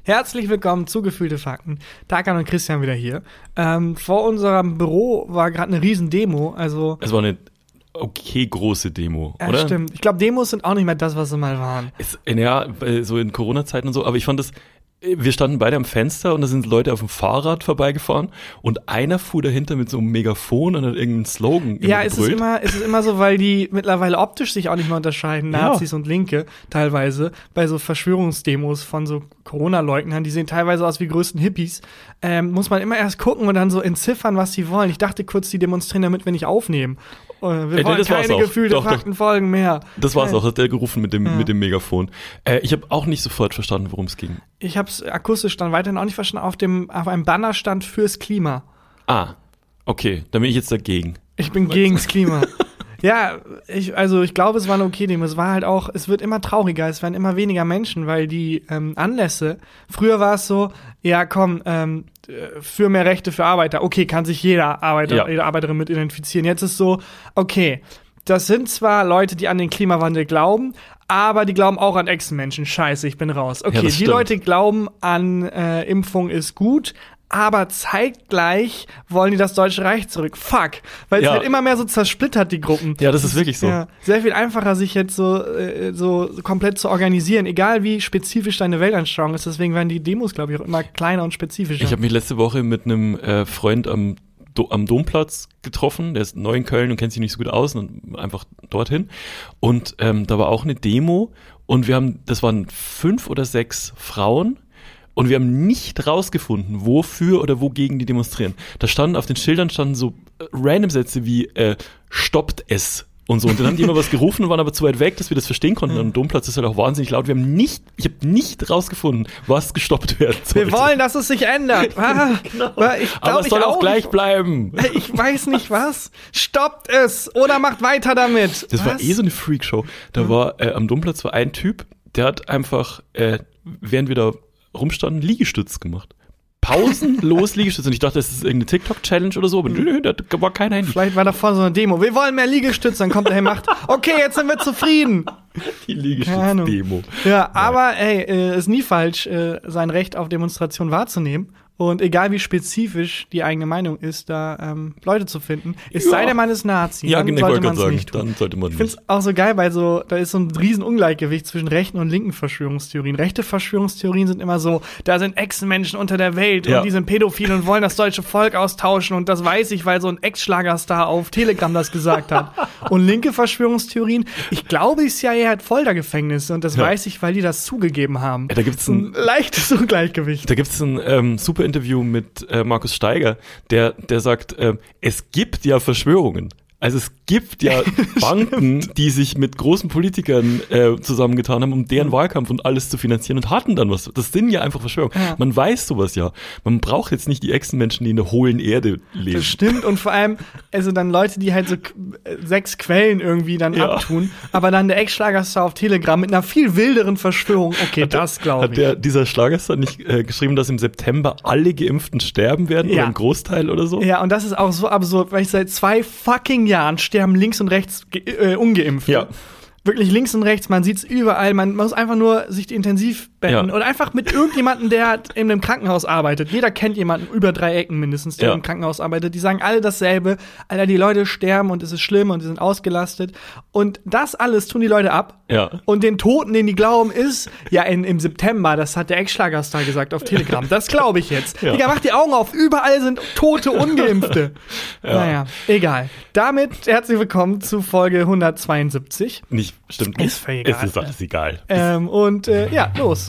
Herzlich willkommen zu Gefühlte Fakten. Tarkan und Christian wieder hier. Vor unserem Büro war gerade eine Riesendemo. Also es war eine okay große Demo, ja, oder? Stimmt. Ich glaube, Demos sind auch nicht mehr das, was sie mal waren. Ja, so in Corona-Zeiten und so. Aber ich fand das, wir standen beide am Fenster und da sind Leute auf dem Fahrrad vorbeigefahren und einer fuhr dahinter mit so einem Megafon und hat irgendeinen Slogan Ja, es ist immer so, weil die mittlerweile optisch sich auch nicht mehr unterscheiden, Nazis und Linke teilweise, bei so Verschwörungsdemos von so Corona-Leugnern, die sehen teilweise aus wie größten Hippies, muss man immer erst gucken und dann so entziffern, was sie wollen. Ich dachte kurz, die demonstrieren, damit wir nicht aufnehmen. Wir wollen keine gefühlte Faktenfolgen mehr. Das war's auch, hat der gerufen mit dem Megafon. Ich habe auch nicht sofort verstanden, worum es ging. Ich habe es akustisch dann weiterhin auch nicht verstanden. Auf einem Banner stand fürs Klima. Ah, okay, dann bin ich jetzt dagegen. Ich bin gegen's Klima. Ja, ich glaube, es war eine okay Demo. Es war halt auch, es wird immer trauriger, es werden immer weniger Menschen, weil die Anlässe, früher war es so, ja komm, für mehr Rechte für Arbeiter. Okay, kann sich jede Arbeiterin mit identifizieren. Jetzt ist so, okay, das sind zwar Leute, die an den Klimawandel glauben, aber die glauben auch an Echsenmenschen. Scheiße, ich bin raus. Okay, die Leute glauben an Impfung ist gut, aber zeitgleich wollen die das Deutsche Reich zurück. Fuck. Weil es halt immer mehr so zersplittert, die Gruppen. Ja, das ist wirklich so. Ja, sehr viel einfacher, sich jetzt so komplett zu organisieren, egal wie spezifisch deine Weltanschauung ist. Deswegen werden die Demos, glaube ich, auch immer kleiner und spezifischer. Ich habe mich letzte Woche mit einem Freund am Domplatz getroffen, der ist neu in Köln und kennt sich nicht so gut aus und einfach dorthin. Und da war auch eine Demo und das waren 5 oder 6 Frauen. Und wir haben nicht rausgefunden, wofür oder wogegen die demonstrieren. Auf den Schildern standen so random Sätze wie stoppt es und so. Und dann haben die immer was gerufen und waren aber zu weit weg, dass wir das verstehen konnten. Und am Domplatz ist halt auch wahnsinnig laut. Ich habe nicht rausgefunden, was gestoppt werden sollte. Wir wollen, dass es sich ändert. Genau. Aber es soll auch gleich bleiben. Ich weiß nicht was. Stoppt es oder macht weiter damit. Das war so eine Freakshow. Da war am Domplatz war ein Typ, der hat einfach, während wir da rumstanden, Liegestütz gemacht. Pausenlos Liegestütz. Und ich dachte, das ist irgendeine TikTok-Challenge oder so, aber nö, da war kein Handy. Vielleicht war da vorne so eine Demo. Wir wollen mehr Liegestütz. Dann kommt er her, macht, okay, jetzt sind wir zufrieden. Die Liegestütz-Demo. Ja, aber ist nie falsch, sein Recht auf Demonstration wahrzunehmen. Und egal wie spezifisch die eigene Meinung ist, da Leute zu finden, es sei denn, man ist Nazi, ja, dann sollte man es nicht tun. Dann sollte man nicht. Ich finde es auch so geil, weil da ist so ein riesen Ungleichgewicht zwischen rechten und linken Verschwörungstheorien. Rechte Verschwörungstheorien sind immer so, da sind Echsenmenschen unter der Welt und die sind pädophil und wollen das deutsche Volk austauschen und das weiß ich, weil so ein Ex-Schlagerstar auf Telegram das gesagt hat. Und linke Verschwörungstheorien, ich glaube, die CIA hat Foltergefängnisse und das weiß ich, weil die das zugegeben haben. Ja, da gibt's ein leichtes Ungleichgewicht. Da gibt's ein super Interview mit Markus Steiger, der sagt, es gibt ja Verschwörungen. Also es gibt ja Banken, die sich mit großen Politikern zusammengetan haben, um deren Wahlkampf und alles zu finanzieren und hatten dann was. Das sind ja einfach Verschwörungen. Ja. Man weiß sowas ja. Man braucht jetzt nicht die Echsenmenschen, die in der hohlen Erde leben. Das stimmt und vor allem, also dann Leute, die halt so 6 Quellen irgendwie dann abtun, aber dann der Ex-Schlagerstar auf Telegram mit einer viel wilderen Verschwörung. Okay, das glaube ich. Hat dieser Schlagerstar nicht geschrieben, dass im September alle Geimpften sterben werden oder ein Großteil oder so? Ja, und das ist auch so absurd, weil ich seit 2 fucking Jahren sterben links und rechts Ungeimpfte. Ja. Wirklich links und rechts, man sieht's überall, man muss einfach nur sich die Intensivbetten oder einfach mit irgendjemandem, der in einem Krankenhaus arbeitet. Jeder kennt jemanden über 3 Ecken mindestens, der im Krankenhaus arbeitet. Die sagen alle dasselbe. Alter, die Leute sterben und es ist schlimm und die sind ausgelastet. Und das alles tun die Leute ab. Ja. Und den Toten, den die glauben, ist, im September, das hat der Ex-Schlagerstar gesagt auf Telegram. Das glaube ich jetzt. Ja. Digga, mach die Augen auf, überall sind tote Ungeimpfte. Naja, egal. Damit herzlich willkommen zu Folge 172. Stimmt nicht. Ist völlig egal. Es ist alles egal. Los.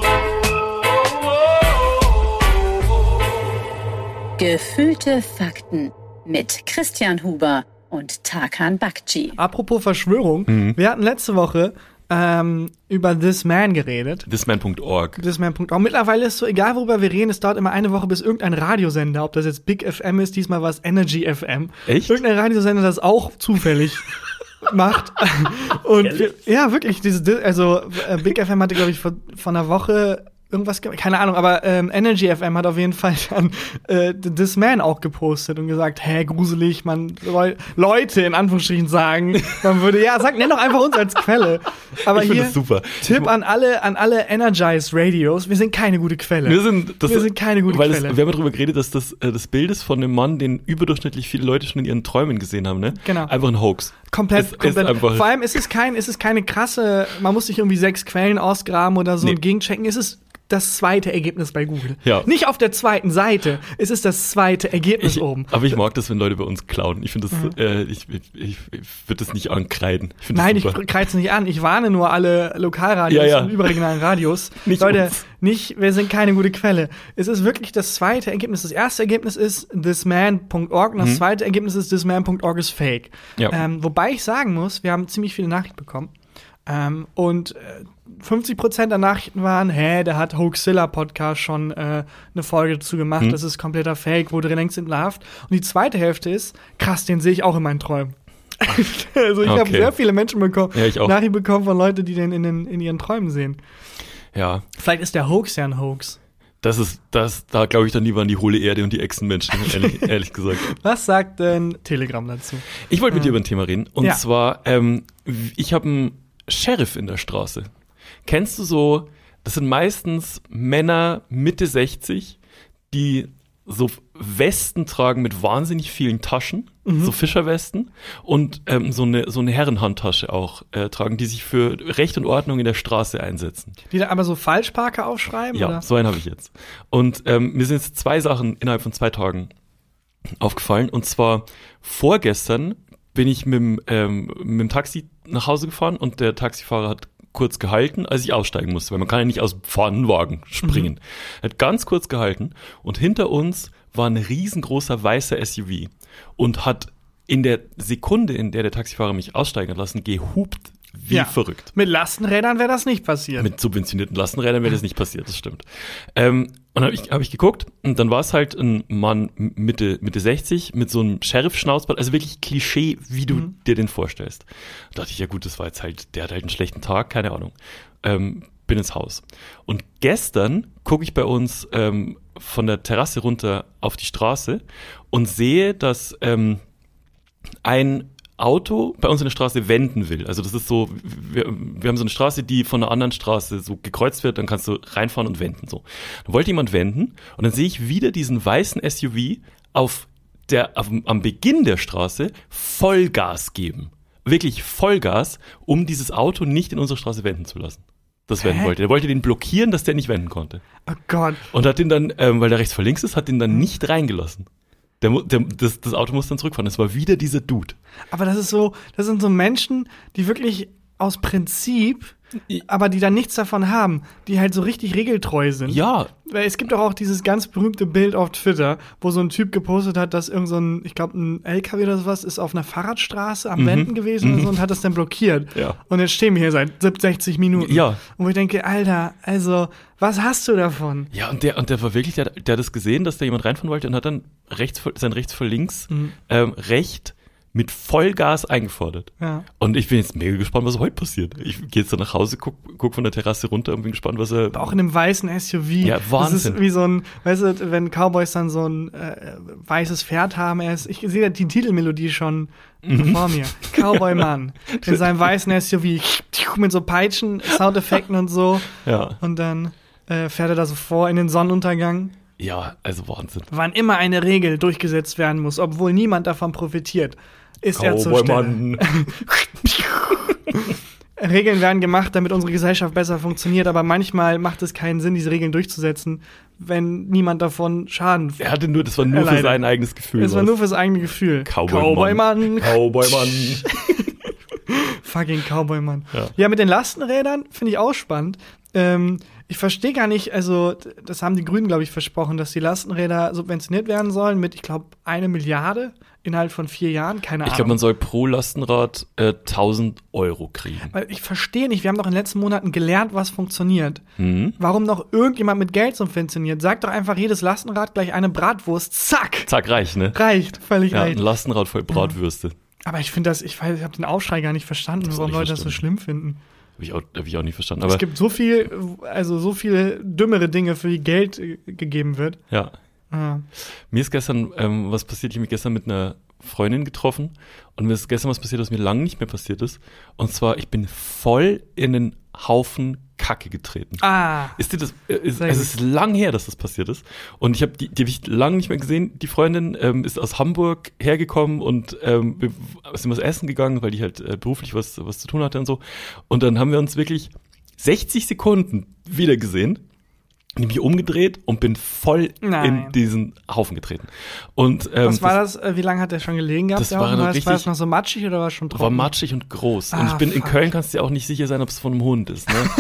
Gefühlte Fakten mit Christian Huber und Tarkan Bakci. Apropos Verschwörung, wir hatten letzte Woche über This Man geredet. Thisman.org. Thisman.org. Mittlerweile ist so, egal worüber wir reden, es dauert immer eine Woche, bis irgendein Radiosender, ob das jetzt Big FM ist, diesmal war es Energy FM. Echt? Irgendein Radiosender, das auch zufällig macht. Und wirklich, Big FM hatte, glaube ich, vor einer Woche irgendwas, keine Ahnung, aber Energy FM hat auf jeden Fall dann This Man auch gepostet und gesagt, gruselig, man Leute in Anführungsstrichen sagen, man würde, nenn doch einfach uns als Quelle. Aber ich hier, das super. Tipp an alle Energized Radios, wir sind keine gute Quelle. Wir sind keine gute Quelle. Wir haben ja darüber geredet, dass das Bild ist von einem Mann, den überdurchschnittlich viele Leute schon in ihren Träumen gesehen haben, ne? Genau. Einfach ein Hoax. Komplett. Vor allem ist es keine krasse, man muss sich irgendwie 6 Quellen ausgraben oder so und gegenchecken. Es ist das zweite Ergebnis bei Google. Ja. Nicht auf der zweiten Seite. Es ist das zweite Ergebnis oben. Aber ich mag das, wenn Leute bei uns klauen. Ich finde das, ich würde das nicht ankreiden. Nein, ich kreide es nicht an. Ich warne nur alle Lokalradios und überregionalen Radios. Leute, wir sind keine gute Quelle. Es ist wirklich das zweite Ergebnis. Das erste Ergebnis ist thisman.org und das zweite Ergebnis ist thisman.org is fake. Ja. Wobei ich sagen muss, wir haben ziemlich viele Nachrichten bekommen. Und 50% der Nachrichten waren, der hat Hoaxilla-Podcast schon eine Folge dazu gemacht, das ist kompletter Fake, wurde längst entlarvt. Und die zweite Hälfte ist, krass, den sehe ich auch in meinen Träumen. Also ich habe sehr viele Menschen bekommen, Nachrichten bekommen von Leuten, die den in ihren Träumen sehen. Ja. Vielleicht ist der Hoax ja ein Hoax. Da glaube ich dann lieber an die hohle Erde und die Echsenmenschen, ehrlich gesagt. Was sagt denn Telegram dazu? Ich wollte mit dir über ein Thema reden. Und zwar, ich habe einen Sheriff in der Straße. Kennst du so, das sind meistens Männer Mitte 60, die so Westen tragen mit wahnsinnig vielen Taschen, so Fischerwesten und so eine Herrenhandtasche auch tragen, die sich für Recht und Ordnung in der Straße einsetzen. Die da aber so Falschparker aufschreiben? Ja, oder? So einen habe ich jetzt. Und mir sind jetzt 2 Sachen innerhalb von 2 Tagen aufgefallen. Und zwar vorgestern bin ich mit dem Taxi nach Hause gefahren und der Taxifahrer hat kurz gehalten, als ich aussteigen musste, weil man kann ja nicht aus dem fahrenden Wagen springen. Er hat ganz kurz gehalten und hinter uns war ein riesengroßer weißer SUV und hat in der Sekunde, in der Taxifahrer mich aussteigen hat lassen, gehupt wie verrückt. Mit Lastenrädern wäre das nicht passiert. Mit subventionierten Lastenrädern wäre das nicht passiert, das stimmt. Und dann hab ich geguckt und dann war es halt ein Mann Mitte 60 mit so einem Sheriff-Schnauzbart, also wirklich Klischee, wie du dir den vorstellst. Da dachte ich, ja gut, das war jetzt halt, der hat halt einen schlechten Tag, keine Ahnung. Bin ins Haus. Und gestern gucke ich bei uns von der Terrasse runter auf die Straße und sehe, dass ein Auto bei uns in der Straße wenden will. Also das ist so, wir haben so eine Straße, die von einer anderen Straße so gekreuzt wird, dann kannst du reinfahren und wenden. So. Dann wollte jemand wenden und dann sehe ich wieder diesen weißen SUV am Beginn der Straße Vollgas geben. Wirklich Vollgas, um dieses Auto nicht in unsere Straße wenden zu lassen. Das wenden wollte. Der wollte den blockieren, dass der nicht wenden konnte. Oh Gott. Und hat den dann, weil der rechts vor links ist, hat den dann nicht reingelassen. Das Auto muss dann zurückfahren. Das war wieder dieser Dude. Aber das sind so Menschen, die wirklich aus Prinzip, aber die dann nichts davon haben, die halt so richtig regeltreu sind. Ja. Weil es gibt auch dieses ganz berühmte Bild auf Twitter, wo so ein Typ gepostet hat, dass irgend so ein, ich glaube, ein LKW oder sowas ist auf einer Fahrradstraße am Wenden gewesen oder so und hat das dann blockiert. Ja. Und jetzt stehen wir hier seit 60 Minuten. Ja. Und wo ich denke, Alter, also, was hast du davon? Ja, und der war wirklich, der hat das gesehen, dass da jemand reinfahren wollte und hat dann sein rechts vor links recht mit Vollgas eingefordert. Ja. Und ich bin jetzt mega gespannt, was heute passiert. Ich gehe jetzt dann nach Hause, guck von der Terrasse runter und bin gespannt, was er... Auch in einem weißen SUV. Ja, Wahnsinn. Das ist wie so ein, weißt du, wenn Cowboys dann so ein weißes Pferd haben, ich sehe die Titelmelodie schon vor mir. Cowboy-Mann in seinem weißen SUV mit so Peitschen, Soundeffekten und so. Ja. Und dann fährt er da so vor in den Sonnenuntergang. Ja, also Wahnsinn. Wann immer eine Regel durchgesetzt werden muss, obwohl niemand davon profitiert, ist er zur Stelle. Regeln werden gemacht, damit unsere Gesellschaft besser funktioniert, aber manchmal macht es keinen Sinn, diese Regeln durchzusetzen, wenn niemand davon Schaden das war nur für sein eigenes Gefühl. Das war nur für sein eigenes Gefühl. Cowboy-Mann. Fucking Cowboy-Mann. Ja, mit den Lastenrädern finde ich auch spannend. Ich verstehe gar nicht, also das haben die Grünen, glaube ich, versprochen, dass die Lastenräder subventioniert werden sollen mit, ich glaube, 1 Milliarde innerhalb von 4 Jahren, keine Ahnung. Ich glaube, man soll pro Lastenrad 1.000 € kriegen. Weil ich verstehe nicht, wir haben doch in den letzten Monaten gelernt, was funktioniert. Warum noch irgendjemand mit Geld subventioniert? Sag doch einfach, jedes Lastenrad gleich eine Bratwurst, zack! Zack, reicht, ne? Reicht, völlig reicht. Ein Lastenrad voll Bratwürste. Aber ich finde ich habe den Aufschrei gar nicht verstanden, warum Leute das so schlimm finden. Hab ich auch nicht verstanden. Es Aber gibt so viele dümmere Dinge, für die Geld gegeben wird. ja, Ah. mir ist gestern was passiert. Ich habe mich gestern mit einer Freundin getroffen und mir ist gestern was passiert, was mir lange nicht mehr passiert ist. Und zwar, ich bin voll in einen Haufen Kacke getreten. Ist dir das? Es ist lang her, dass das passiert ist. Und ich habe die habe ich lange nicht mehr gesehen. Die Freundin ist aus Hamburg hergekommen und wir sind was essen gegangen, weil die halt beruflich was zu tun hatte und so. Und dann haben wir uns wirklich 60 Sekunden wieder gesehen. Ich mich umgedreht und bin voll in diesen Haufen getreten. Und was war das? Wie lange hat der schon gelegen gehabt? Das war das noch so matschig oder war es schon trocken? War matschig und groß. Und ich bin in Köln, kannst du dir auch nicht sicher sein, ob es von einem Hund ist. Ne?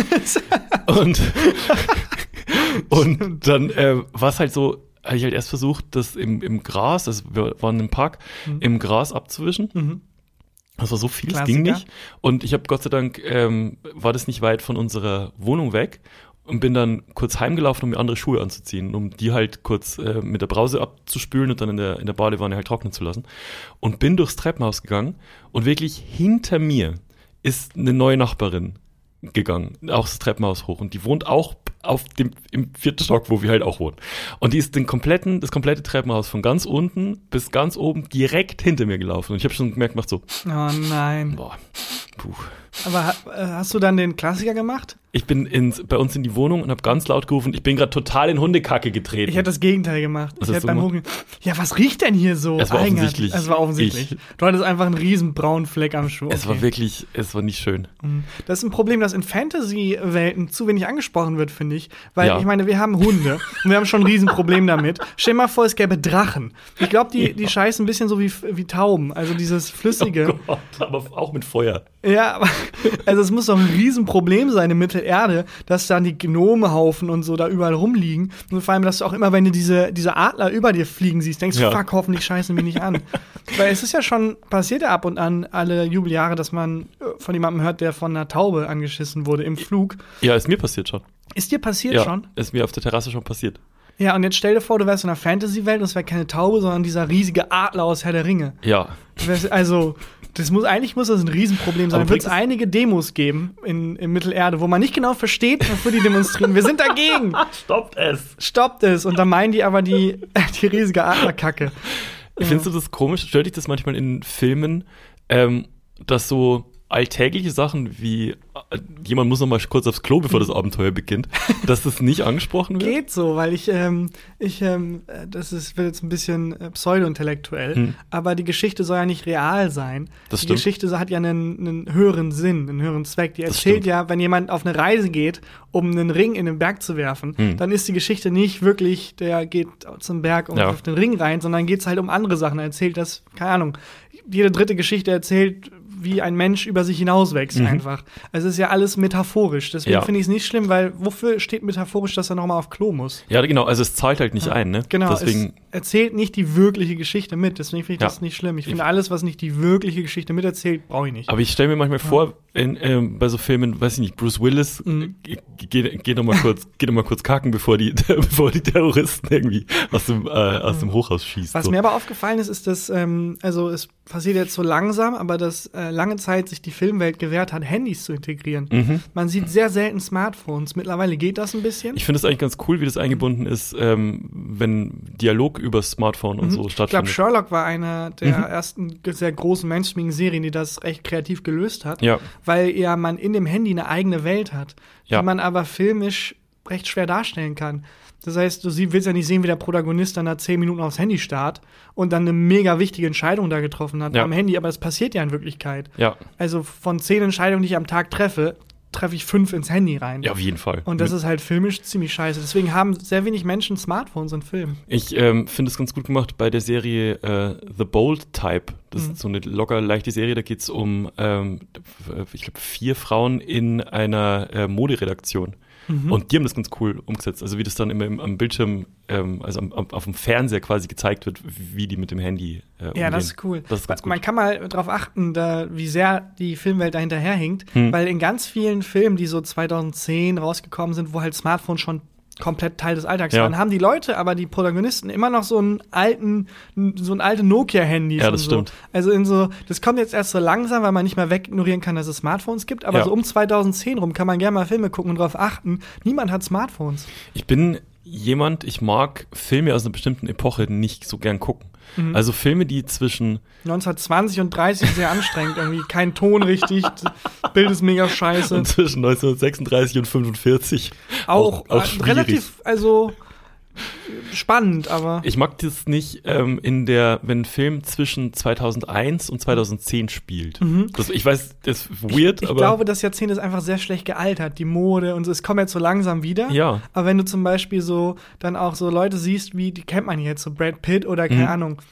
und dann war es halt so, habe ich halt erst versucht, das im Gras, also wir waren im Park, im Gras abzuwischen. Mhm. Das war so viel, es ging nicht. Und ich habe Gott sei Dank, war das nicht weit von unserer Wohnung weg. Und bin dann kurz heimgelaufen, um mir andere Schuhe anzuziehen, um die halt kurz mit der Brause abzuspülen und dann in der Badewanne halt trocknen zu lassen. Und bin durchs Treppenhaus gegangen und wirklich hinter mir ist eine neue Nachbarin gegangen, auch das Treppenhaus hoch. Und die wohnt auch im 4. Stock, wo wir halt auch wohnen. Und die ist das komplette Treppenhaus von ganz unten bis ganz oben direkt hinter mir gelaufen. Und ich habe schon gemerkt, macht so. Oh nein. Boah, puh. Aber hast du dann den Klassiker gemacht? Ich bin bei uns in die Wohnung und habe ganz laut gerufen, ich bin gerade total in Hundekacke getreten. Ich hätte das Gegenteil gemacht. Was ich hast hätte du beim gemacht? Hucken, ja, was riecht denn hier so? Es war offensichtlich. Es war offensichtlich. Du hattest einfach einen riesen braunen Fleck am Schuh. Es war nicht schön. Das ist ein Problem, das in Fantasy-Welten zu wenig angesprochen wird, finde ich. Weil, ich meine, wir haben Hunde und wir haben schon ein Riesenproblem damit. Stell dir mal vor, es gäbe Drachen. Ich glaube, die scheißen ein bisschen so wie Tauben. Also dieses Flüssige. Oh Gott, aber auch mit Feuer. Ja, also es muss doch ein Riesenproblem sein in Mittelerde, dass dann die Gnomehaufen und so da überall rumliegen. Und vor allem, dass du auch immer, wenn du diese Adler über dir fliegen siehst, denkst du, fuck, hoffentlich scheißen mich nicht an. Weil es ist ja schon, passiert ja ab und an alle Jubeljahre, dass man von jemandem hört, der von einer Taube angeschissen wurde im Flug. Ja, ist mir passiert schon. Ist dir passiert schon? Ja, ist mir auf der Terrasse schon passiert. Ja, und jetzt stell dir vor, du wärst in einer Fantasy-Welt und es wäre keine Taube, sondern dieser riesige Adler aus Herr der Ringe. Ja. Also, eigentlich muss das ein Riesenproblem sein. Da wird es einige Demos geben in Mittelerde, wo man nicht genau versteht, wofür die demonstrieren. Wir sind dagegen. Stoppt es. Und dann meinen die aber die riesige Adlerkacke. Findest du das komisch? Stört dich das manchmal in Filmen, dass so alltägliche Sachen wie jemand muss noch mal kurz aufs Klo, bevor das Abenteuer beginnt, dass das nicht angesprochen wird? Geht so, weil wird jetzt ein bisschen pseudo-intellektuell, aber die Geschichte soll ja nicht real sein. Das die stimmt. Geschichte hat ja einen höheren Sinn, einen höheren Zweck. Die erzählt ja, wenn jemand auf eine Reise geht, um einen Ring in den Berg zu werfen, dann ist die Geschichte nicht wirklich, der geht zum Berg und wirft den Ring rein, sondern geht es halt um andere Sachen. Er erzählt das, keine Ahnung, jede dritte Geschichte erzählt, wie ein Mensch über sich hinauswächst einfach. Also es ist ja alles metaphorisch. Deswegen finde ich es nicht schlimm, weil wofür steht metaphorisch, dass er nochmal auf Klo muss? Ja, genau. Also es zahlt halt nicht ein, ne? Genau, deswegen es erzählt nicht die wirkliche Geschichte mit. Deswegen finde ich das nicht schlimm. Ich finde, alles, was nicht die wirkliche Geschichte miterzählt, brauche ich nicht. Aber ich stelle mir manchmal vor, bei so Filmen, weiß ich nicht, Bruce Willis geht noch mal kurz kacken, bevor die Terroristen irgendwie aus dem Hochhaus schießt. Was mir aber aufgefallen ist, dass also es passiert jetzt so langsam, aber dass lange Zeit sich die Filmwelt gewehrt hat, Handys zu integrieren. Man sieht sehr selten Smartphones. Mittlerweile geht das ein bisschen. Ich finde es eigentlich ganz cool, wie das eingebunden ist, wenn Dialog über Smartphone und so stattfindet. Ich glaube, Sherlock war einer der ersten sehr großen Mainstream-Serien, die das recht kreativ gelöst hat, weil man in dem Handy eine eigene Welt hat, die man aber filmisch recht schwer darstellen kann. Das heißt, du willst ja nicht sehen, wie der Protagonist dann da 10 Minuten aufs Handy starrt und dann eine mega wichtige Entscheidung da getroffen hat am Handy, aber das passiert ja in Wirklichkeit. Ja. Also von 10 Entscheidungen, die ich am Tag treffe ich 5 ins Handy rein. Ja, auf jeden Fall. Und das ist halt filmisch ziemlich scheiße. Deswegen haben sehr wenig Menschen Smartphones in Filmen. Ich finde es ganz gut gemacht bei der Serie The Bold Type. Das ist so eine locker leichte Serie, da geht es um, ich glaube, 4 Frauen in einer Moderedaktion. Und die haben das ganz cool umgesetzt. Also wie das dann immer am Bildschirm, auf dem Fernseher quasi gezeigt wird, wie die mit dem Handy umgehen. Ja, das ist cool. Das ist ganz gut. Man kann mal darauf achten, wie sehr die Filmwelt da hinterherhinkt. Weil in ganz vielen Filmen, die so 2010 rausgekommen sind, wo halt Smartphones schon komplett Teil des Alltags Ja. waren, haben die Leute, aber die Protagonisten immer noch so ein alte Nokia-Handys. Ja, das und so. stimmt. Also das kommt jetzt erst so langsam, weil man nicht mehr wegignorieren kann, dass es Smartphones gibt. Aber Ja. so um 2010 rum kann man gerne mal Filme gucken und darauf achten. Niemand hat Smartphones. Ich mag Filme aus einer bestimmten Epoche nicht so gern gucken. Mhm. Also Filme, die zwischen 1920 und 30 sehr anstrengend. Irgendwie kein Ton richtig, das Bild ist mega scheiße. und zwischen 1936 und 45 Auch schwierig. relativ, also spannend, aber Ich mag das nicht, wenn ein Film zwischen 2001 und 2010 spielt. Ich weiß, das ist weird, ich aber glaube, das Jahrzehnt ist einfach sehr schlecht gealtert, die Mode und so. Es kommt jetzt so langsam wieder. ja, Aber wenn du zum Beispiel so dann auch so Leute siehst, wie, die kennt man jetzt, so Brad Pitt oder keine Ahnung,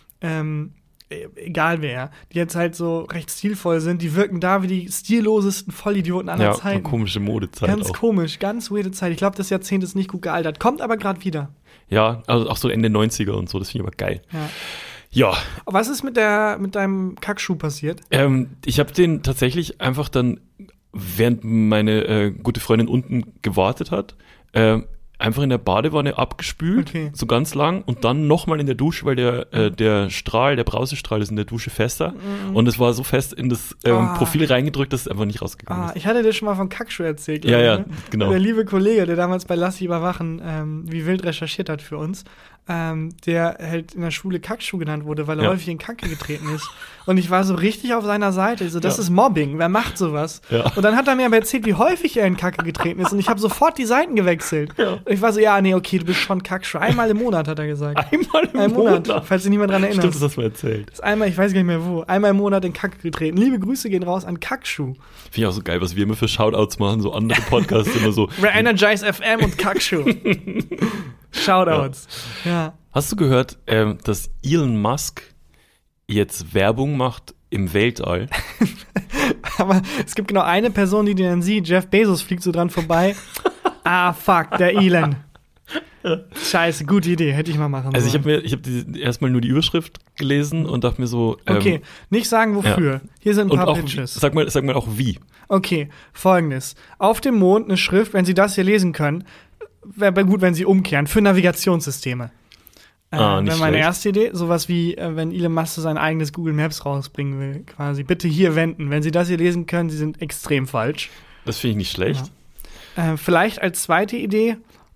egal wer, die jetzt halt so recht stilvoll sind, die wirken da wie die stillosesten Vollidioten aller ja, Zeiten. komische Modezeit Ganz auch. komisch, ganz weirde Zeit. Ich glaube, das Jahrzehnt ist nicht gut gealtert. Kommt aber gerade wieder. Ja, also auch so Ende 90er und so, das finde ich aber geil. Ja. Ja, Was ist mit deinem Kackschuh passiert? ich habe den tatsächlich einfach dann, während meine gute Freundin unten gewartet hat, einfach in der Badewanne abgespült, Okay. so ganz lang, und dann nochmal in der Dusche, weil der Brausestrahl ist in der Dusche fester, und es war so fest in das Profil reingedrückt, dass es einfach nicht rausgegangen ist. Ich hatte dir schon mal von Kackschuh erzählt. Ja, glaub ich, ja, ne? genau. Der liebe Kollege, der damals bei Lass sie überwachen, wie wild recherchiert hat für uns, der halt in der Schule Kackschuh genannt wurde, weil er Ja. häufig in Kacke getreten ist. Und ich war so richtig auf seiner Seite. So, das Ja. ist Mobbing. Wer macht sowas? Ja. Und dann hat er mir aber erzählt, wie häufig er in Kacke getreten ist. Und ich habe sofort die Seiten gewechselt. Ja. Und ich war so, ja, nee, okay, du bist schon Kackschuh. Einmal im Monat, hat er gesagt. Einmal im Ein Monat, falls sich niemand dran erinnert. Stimmt, das hast du mir erzählt. Das ist einmal, ich weiß gar nicht mehr wo, einmal im Monat in Kacke getreten. Liebe Grüße gehen raus an Kackschuh. Finde ich auch so geil, was wir immer für Shoutouts machen, so andere Podcasts immer so. Energize FM und Kackschuh. Shoutouts. Ja. Hast du gehört, dass Elon Musk jetzt Werbung macht im Weltall? Aber es gibt genau eine Person, die den dann sieht. Jeff Bezos fliegt so dran vorbei. Fuck, der Elon. Scheiße, gute Idee, hätte ich mal machen Also sollen. ich habe erstmal nur die Überschrift gelesen und dachte mir so, Okay, nicht sagen wofür. ja. Hier sind ein und paar auch, Pitches. sag mal auch wie. Okay, folgendes. Auf dem Mond eine Schrift, wenn Sie das hier lesen können, wäre gut, wenn Sie umkehren, für Navigationssysteme. Nicht Wäre meine schlecht. erste Idee. Sowas wie, wenn Elon Musk so sein eigenes Google Maps rausbringen will, quasi. Bitte hier wenden. Wenn Sie das hier lesen können, Sie sind extrem falsch. Das finde ich nicht schlecht. Vielleicht als zweite Idee,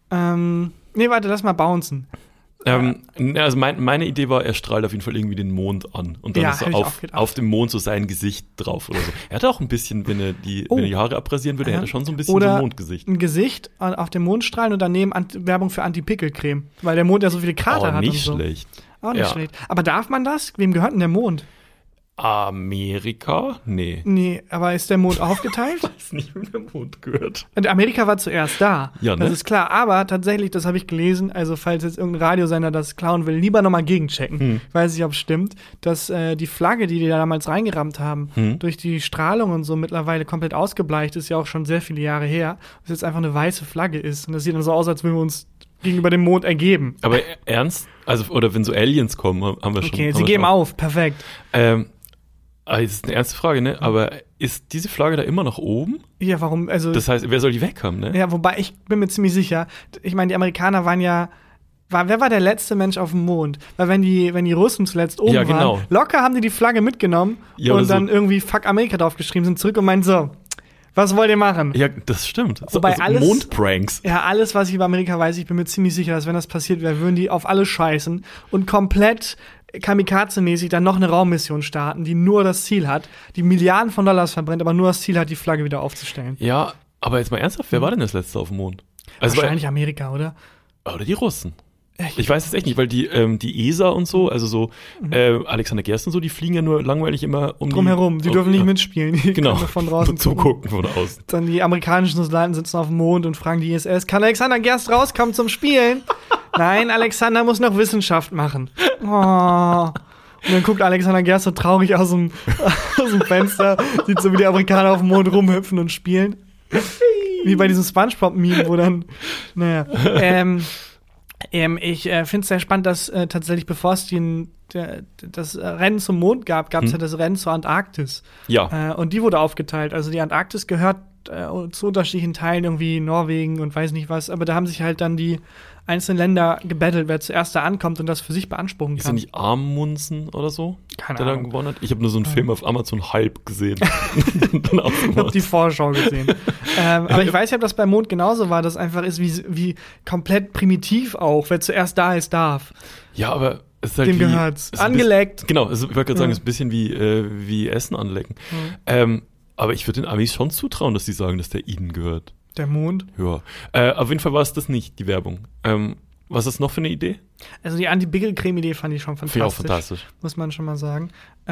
lass mal bouncen. Also meine Idee war, er strahlt auf jeden Fall irgendwie den Mond an und dann Ja, ist hab ich so auch gedacht. auf dem Mond so sein Gesicht drauf oder so. Er hatte auch ein bisschen, wenn er die Haare abrasieren würde, Ja. hätte er schon so ein bisschen so Oder ein Mondgesicht. ein Gesicht auf dem Mond strahlen und daneben Werbung für Anti-Pickel-Creme, weil der Mond ja so viele Krater hat Nicht und so. schlecht. Auch nicht Ja. schlecht. Aber darf man das? Wem gehört denn der Mond? Amerika? Nee. Nee, aber ist der Mond aufgeteilt? Ich weiß nicht, wem der Mond gehört. Und Amerika war zuerst da. Ja, ne? Das ist klar. Aber tatsächlich, das habe ich gelesen, also falls jetzt irgendein Radiosender das klauen will, lieber nochmal gegenchecken. Ich weiß nicht, ob es stimmt, dass die Flagge, die da damals reingerammt haben, durch die Strahlung und so mittlerweile komplett ausgebleicht ist, ja auch schon sehr viele Jahre her, dass jetzt einfach eine weiße Flagge ist. Und das sieht dann so aus, als würden wir uns gegenüber dem Mond ergeben. Aber ernst? Also, oder wenn so Aliens kommen, haben wir schon. Okay, haben sie wir geben schon. auf. Perfekt. Das ist eine ernste Frage, ne? Aber ist diese Flagge da immer noch oben? Ja, warum? Also, Das heißt, wer soll die weg haben, ne? ja, wobei ich bin mir ziemlich sicher, ich meine, die Amerikaner waren ja, wer war der letzte Mensch auf dem Mond? Weil wenn die Russen zuletzt oben Ja, genau. waren, locker haben die Flagge mitgenommen Ja, und oder so. dann irgendwie Fuck Amerika draufgeschrieben, sind zurück und meinen so, was wollt ihr machen? Ja, das stimmt. Wobei alles- Mondpranks. Ja, alles, was ich über Amerika weiß, ich bin mir ziemlich sicher, dass wenn das passiert wäre, würden die auf alles scheißen und komplett Kamikaze-mäßig dann noch eine Raummission starten, die nur das Ziel hat, die Milliarden von Dollars verbrennt, aber nur das Ziel hat, die Flagge wieder aufzustellen. Ja, aber jetzt mal ernsthaft, wer war denn das letzte auf dem Mond? Also Wahrscheinlich Amerika, oder? oder die Russen. Echt? Ich weiß es echt nicht, weil die ESA und so, also so Alexander Gerst und so, die fliegen ja nur langweilig immer um Drumherum, die dürfen nicht mitspielen, die Genau. können nur von draußen Nur gucken. zugucken von außen. Dann die amerikanischen Soldaten sitzen auf dem Mond und fragen die ISS, kann Alexander Gerst rauskommen zum Spielen? Nein, Alexander muss noch Wissenschaft machen. Oh. Und dann guckt Alexander Gerst so traurig aus dem Fenster, sieht so, wie die Amerikaner auf dem Mond rumhüpfen und spielen. Wie bei diesem SpongeBob-Meme, wo dann, naja. Ich finde es sehr spannend, dass tatsächlich, bevor es das Rennen zum Mond gab, es ja das Rennen zur Antarktis. Ja. Und die wurde aufgeteilt. Also die Antarktis gehört zu unterschiedlichen Teilen, irgendwie Norwegen und weiß nicht was. Aber da haben sich halt dann die einzelnen Länder gebettelt, wer zuerst da ankommt und das für sich beanspruchen Ist er kann. nicht Amundsen oder so, Keine der dann Ahnung. gewonnen hat? Ich habe nur so einen Film auf Amazon Hype gesehen. Dann auch Ich habe die Vorschau gesehen. Aber ich weiß nicht, ob das beim Mond genauso war, dass einfach ist wie komplett primitiv auch, wer zuerst da ist, darf. Ja, aber es ist halt Dem wie, gehört's. es ist ein Angeleckt. bisschen- Genau, also ich wollte gerade sagen, Ja. es ist ein bisschen wie Essen anlecken. Aber ich würde den Amis schon zutrauen, dass sie sagen, dass der ihnen gehört. Der Mond. Ja. Auf jeden Fall war es das nicht, die Werbung. Was ist noch für eine Idee? Also die Anti-Bickel-Creme-Idee fand ich schon Finde ich auch fantastisch. fantastisch. Muss man schon mal sagen.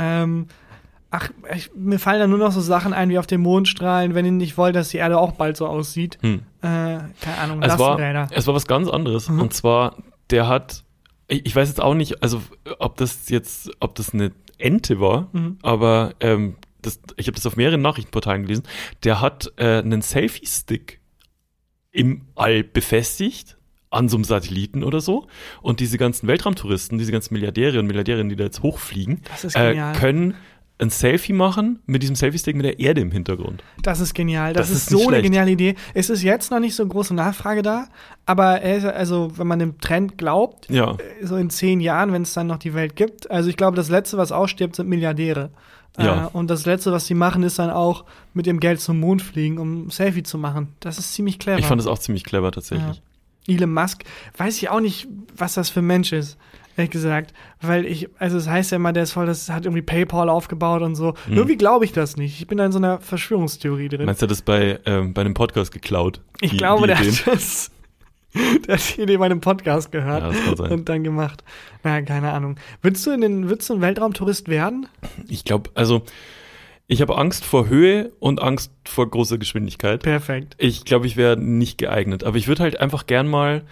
Mir fallen da nur noch so Sachen ein, wie auf dem Mond strahlen, wenn ihr nicht wollt, dass die Erde auch bald so aussieht. Keine Ahnung, Es war Lastenräder. was ganz anderes. Und zwar, der hat, ich weiß jetzt auch nicht, also ob das eine Ente war, aber ich habe das auf mehreren Nachrichtenportalen gelesen. Der hat einen Selfie-Stick im All befestigt, an so einem Satelliten oder so. Und diese ganzen Weltraumtouristen, diese ganzen Milliardäre und Milliardärinnen, die da jetzt hochfliegen, Das ist genial. können ein Selfie machen mit diesem Selfie-Stick mit der Erde im Hintergrund. Das ist genial. Das ist nicht so eine schlecht. geniale Idee. Es ist jetzt noch nicht so große Nachfrage da, aber also wenn man dem Trend glaubt, Ja. so in 10 Jahren, wenn es dann noch die Welt gibt, also ich glaube, das Letzte, was ausstirbt, sind Milliardäre. Ja. Und das Letzte, was sie machen, ist dann auch mit dem Geld zum Mond fliegen, um ein Selfie zu machen. Das ist ziemlich clever. Ich fand das auch ziemlich clever tatsächlich. Elon Musk, weiß ich auch nicht, was das für ein Mensch ist, ehrlich gesagt. Weil also es heißt ja immer, das hat irgendwie PayPal aufgebaut und so. Irgendwie glaube ich das nicht. Ich bin da in so einer Verschwörungstheorie drin. Meinst du das bei einem Podcast geklaut? Ich glaube, der Ideen? hat die Idee bei einem Podcast gehört Ja, das kann sein. und dann gemacht. Na, keine Ahnung. Würdest du ein Weltraumtourist werden? Ich glaube, also ich habe Angst vor Höhe und Angst vor großer Geschwindigkeit. Perfekt. Ich glaube, ich wäre nicht geeignet. Aber ich würde halt einfach gern mal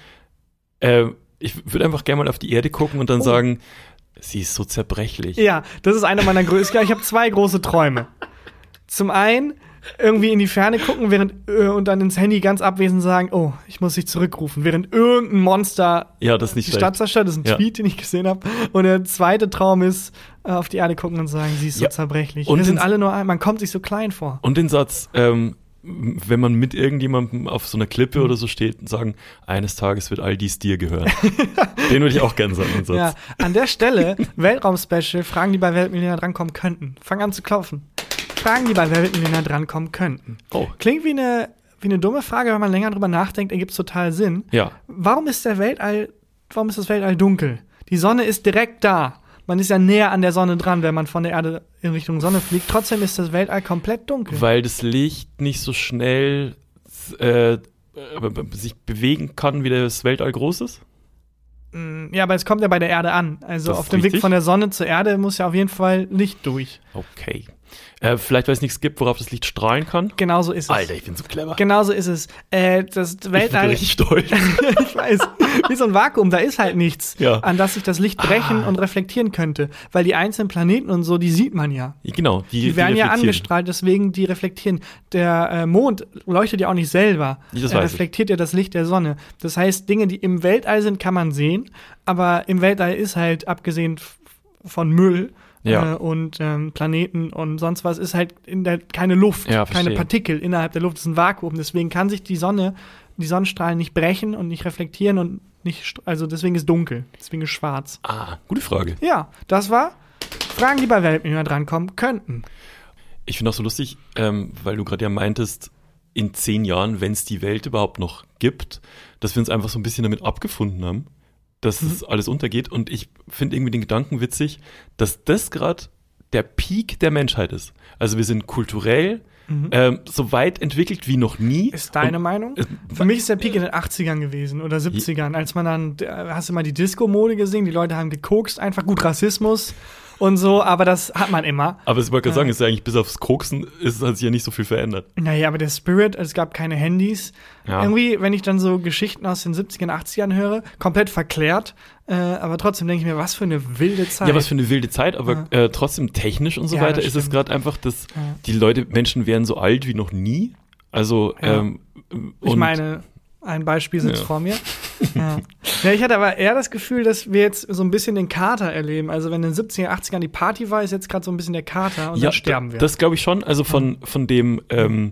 auf die Erde gucken und dann sagen, sie ist so zerbrechlich. Ja, das ist einer meiner größten. Ja, ich habe 2 große Träume. Zum einen irgendwie in die Ferne gucken und dann ins Handy ganz abwesend sagen, oh, ich muss dich zurückrufen, während irgendein Monster Ja, das ist nicht die schlecht. Stadt zerstört. Das ist ein Ja. Tweet, den ich gesehen habe. Und der zweite Traum ist, auf die Erde gucken und sagen, sie ist so Ja. zerbrechlich. Und Wir sind ins- alle nur ein, man kommt sich so klein vor. Und den Satz, wenn man mit irgendjemandem auf so einer Klippe oder so steht und sagen, eines Tages wird all dies dir gehören. Den würde ich auch gerne sagen, den Satz. Ja, an der Stelle, Weltraum-Special, Fragen, die bei Weltmillionär drankommen könnten. Fang an zu klopfen. Fragen, die bei Weltmillionär drankommen könnten. Oh, Klingt wie eine dumme Frage, wenn man länger drüber nachdenkt, ergibt es total Sinn. ja. Warum ist das Weltall dunkel? Die Sonne ist direkt da. Man ist ja näher an der Sonne dran, wenn man von der Erde in Richtung Sonne fliegt. Trotzdem ist das Weltall komplett dunkel. Weil das Licht nicht so schnell sich bewegen kann, wie das Weltall groß ist? Ja, aber es kommt ja bei der Erde an. Also Das auf ist dem Weg richtig. von der Sonne zur Erde muss ja auf jeden Fall Licht durch. Okay. Vielleicht, weil es nichts gibt, worauf das Licht strahlen kann? Genauso ist es. Alter, ich bin so clever. Genauso ist es. Das Ich bin Weltall, richtig stolz. ich weiß, wie so ein Vakuum, da ist halt nichts, Ja. an das sich das Licht brechen und reflektieren könnte. Weil die einzelnen Planeten und so, die sieht man ja. Genau, Die werden ja reflektieren. angestrahlt, deswegen die reflektieren. Der Mond leuchtet ja auch nicht selber. Das Er weiß ich. reflektiert ja das Licht der Sonne. Das heißt, Dinge, die im Weltall sind, kann man sehen. Aber im Weltall ist halt, abgesehen von Müll Ja. und Planeten und sonst was, ist halt keine Luft, Ja, keine verstehe. Partikel innerhalb der Luft. Es ist ein Vakuum. Deswegen kann sich die Sonnenstrahlen nicht brechen und nicht reflektieren und also deswegen ist dunkel. Deswegen ist schwarz. Gute Frage. Ja, das war Fragen, die bei Weltmillionär drankommen könnten. Ich finde auch so lustig, weil du gerade ja meintest, in 10 Jahren, wenn es die Welt überhaupt noch gibt, dass wir uns einfach so ein bisschen damit abgefunden haben, dass es alles untergeht. Und ich finde irgendwie den Gedanken witzig, dass das gerade der Peak der Menschheit ist. Also wir sind kulturell so weit entwickelt wie noch nie. Ist deine Und- Meinung? Für mich ist der Peak in den 80ern gewesen oder 70ern, als man dann, hast du mal die Disco-Mode gesehen, die Leute haben gekokst, einfach gut Rassismus und so, aber das hat man immer. Aber ich wollte gerade sagen, ist ja eigentlich bis aufs Koksen hat sich ja nicht so viel verändert. Naja, aber der Spirit, es gab keine Handys. Ja. Irgendwie, wenn ich dann so Geschichten aus den 70ern, 80ern höre, komplett verklärt, aber trotzdem denke ich mir, was für eine wilde Zeit. Ja, was für eine wilde Zeit, aber trotzdem technisch und so Ja, weiter das ist es stimmt. gerade einfach, dass die Menschen wären so alt wie noch nie. Also, Ja. Ich und meine, ein Beispiel sitzt Ja. vor mir. Ja, ich hatte aber eher das Gefühl, dass wir jetzt so ein bisschen den Kater erleben. Also wenn in den 70er, 80ern die Party war, ist jetzt gerade so ein bisschen der Kater und dann sterben wir. Das glaube ich schon. Also von dem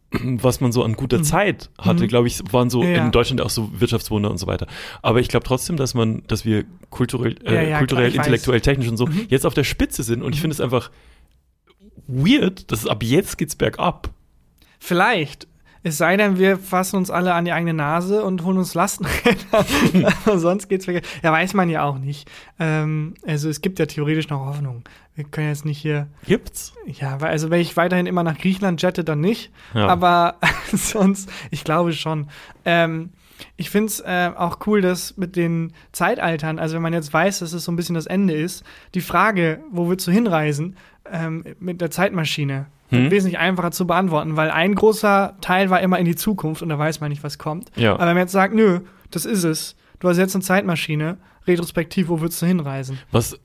was man so an guter Zeit hatte, glaube ich, waren so in Deutschland auch so Wirtschaftswunder und so weiter. Aber ich glaube trotzdem, dass wir kulturell, intellektuell, technisch und so jetzt auf der Spitze sind und ich finde es einfach weird, dass ab jetzt geht's bergab. Vielleicht. Es sei denn, wir fassen uns alle an die eigene Nase und holen uns Lastenräder. Aber sonst geht's weg. Ja, weiß man ja auch nicht. Also es gibt ja theoretisch noch Hoffnung. Wir können jetzt nicht hier. Gibt's? Ja, also wenn ich weiterhin immer nach Griechenland jette, dann nicht. Ja. Aber sonst, ich glaube schon. Ich finde es auch cool, dass mit den Zeitaltern, also wenn man jetzt weiß, dass es so ein bisschen das Ende ist, die Frage, wo willst du hinreisen, mit der Zeitmaschine, wesentlich einfacher zu beantworten, weil ein großer Teil war immer in die Zukunft und da weiß man nicht, was kommt. Ja. Aber wenn man jetzt sagt, nö, das ist es, du hast jetzt eine Zeitmaschine, retrospektiv, wo würdest du hinreisen?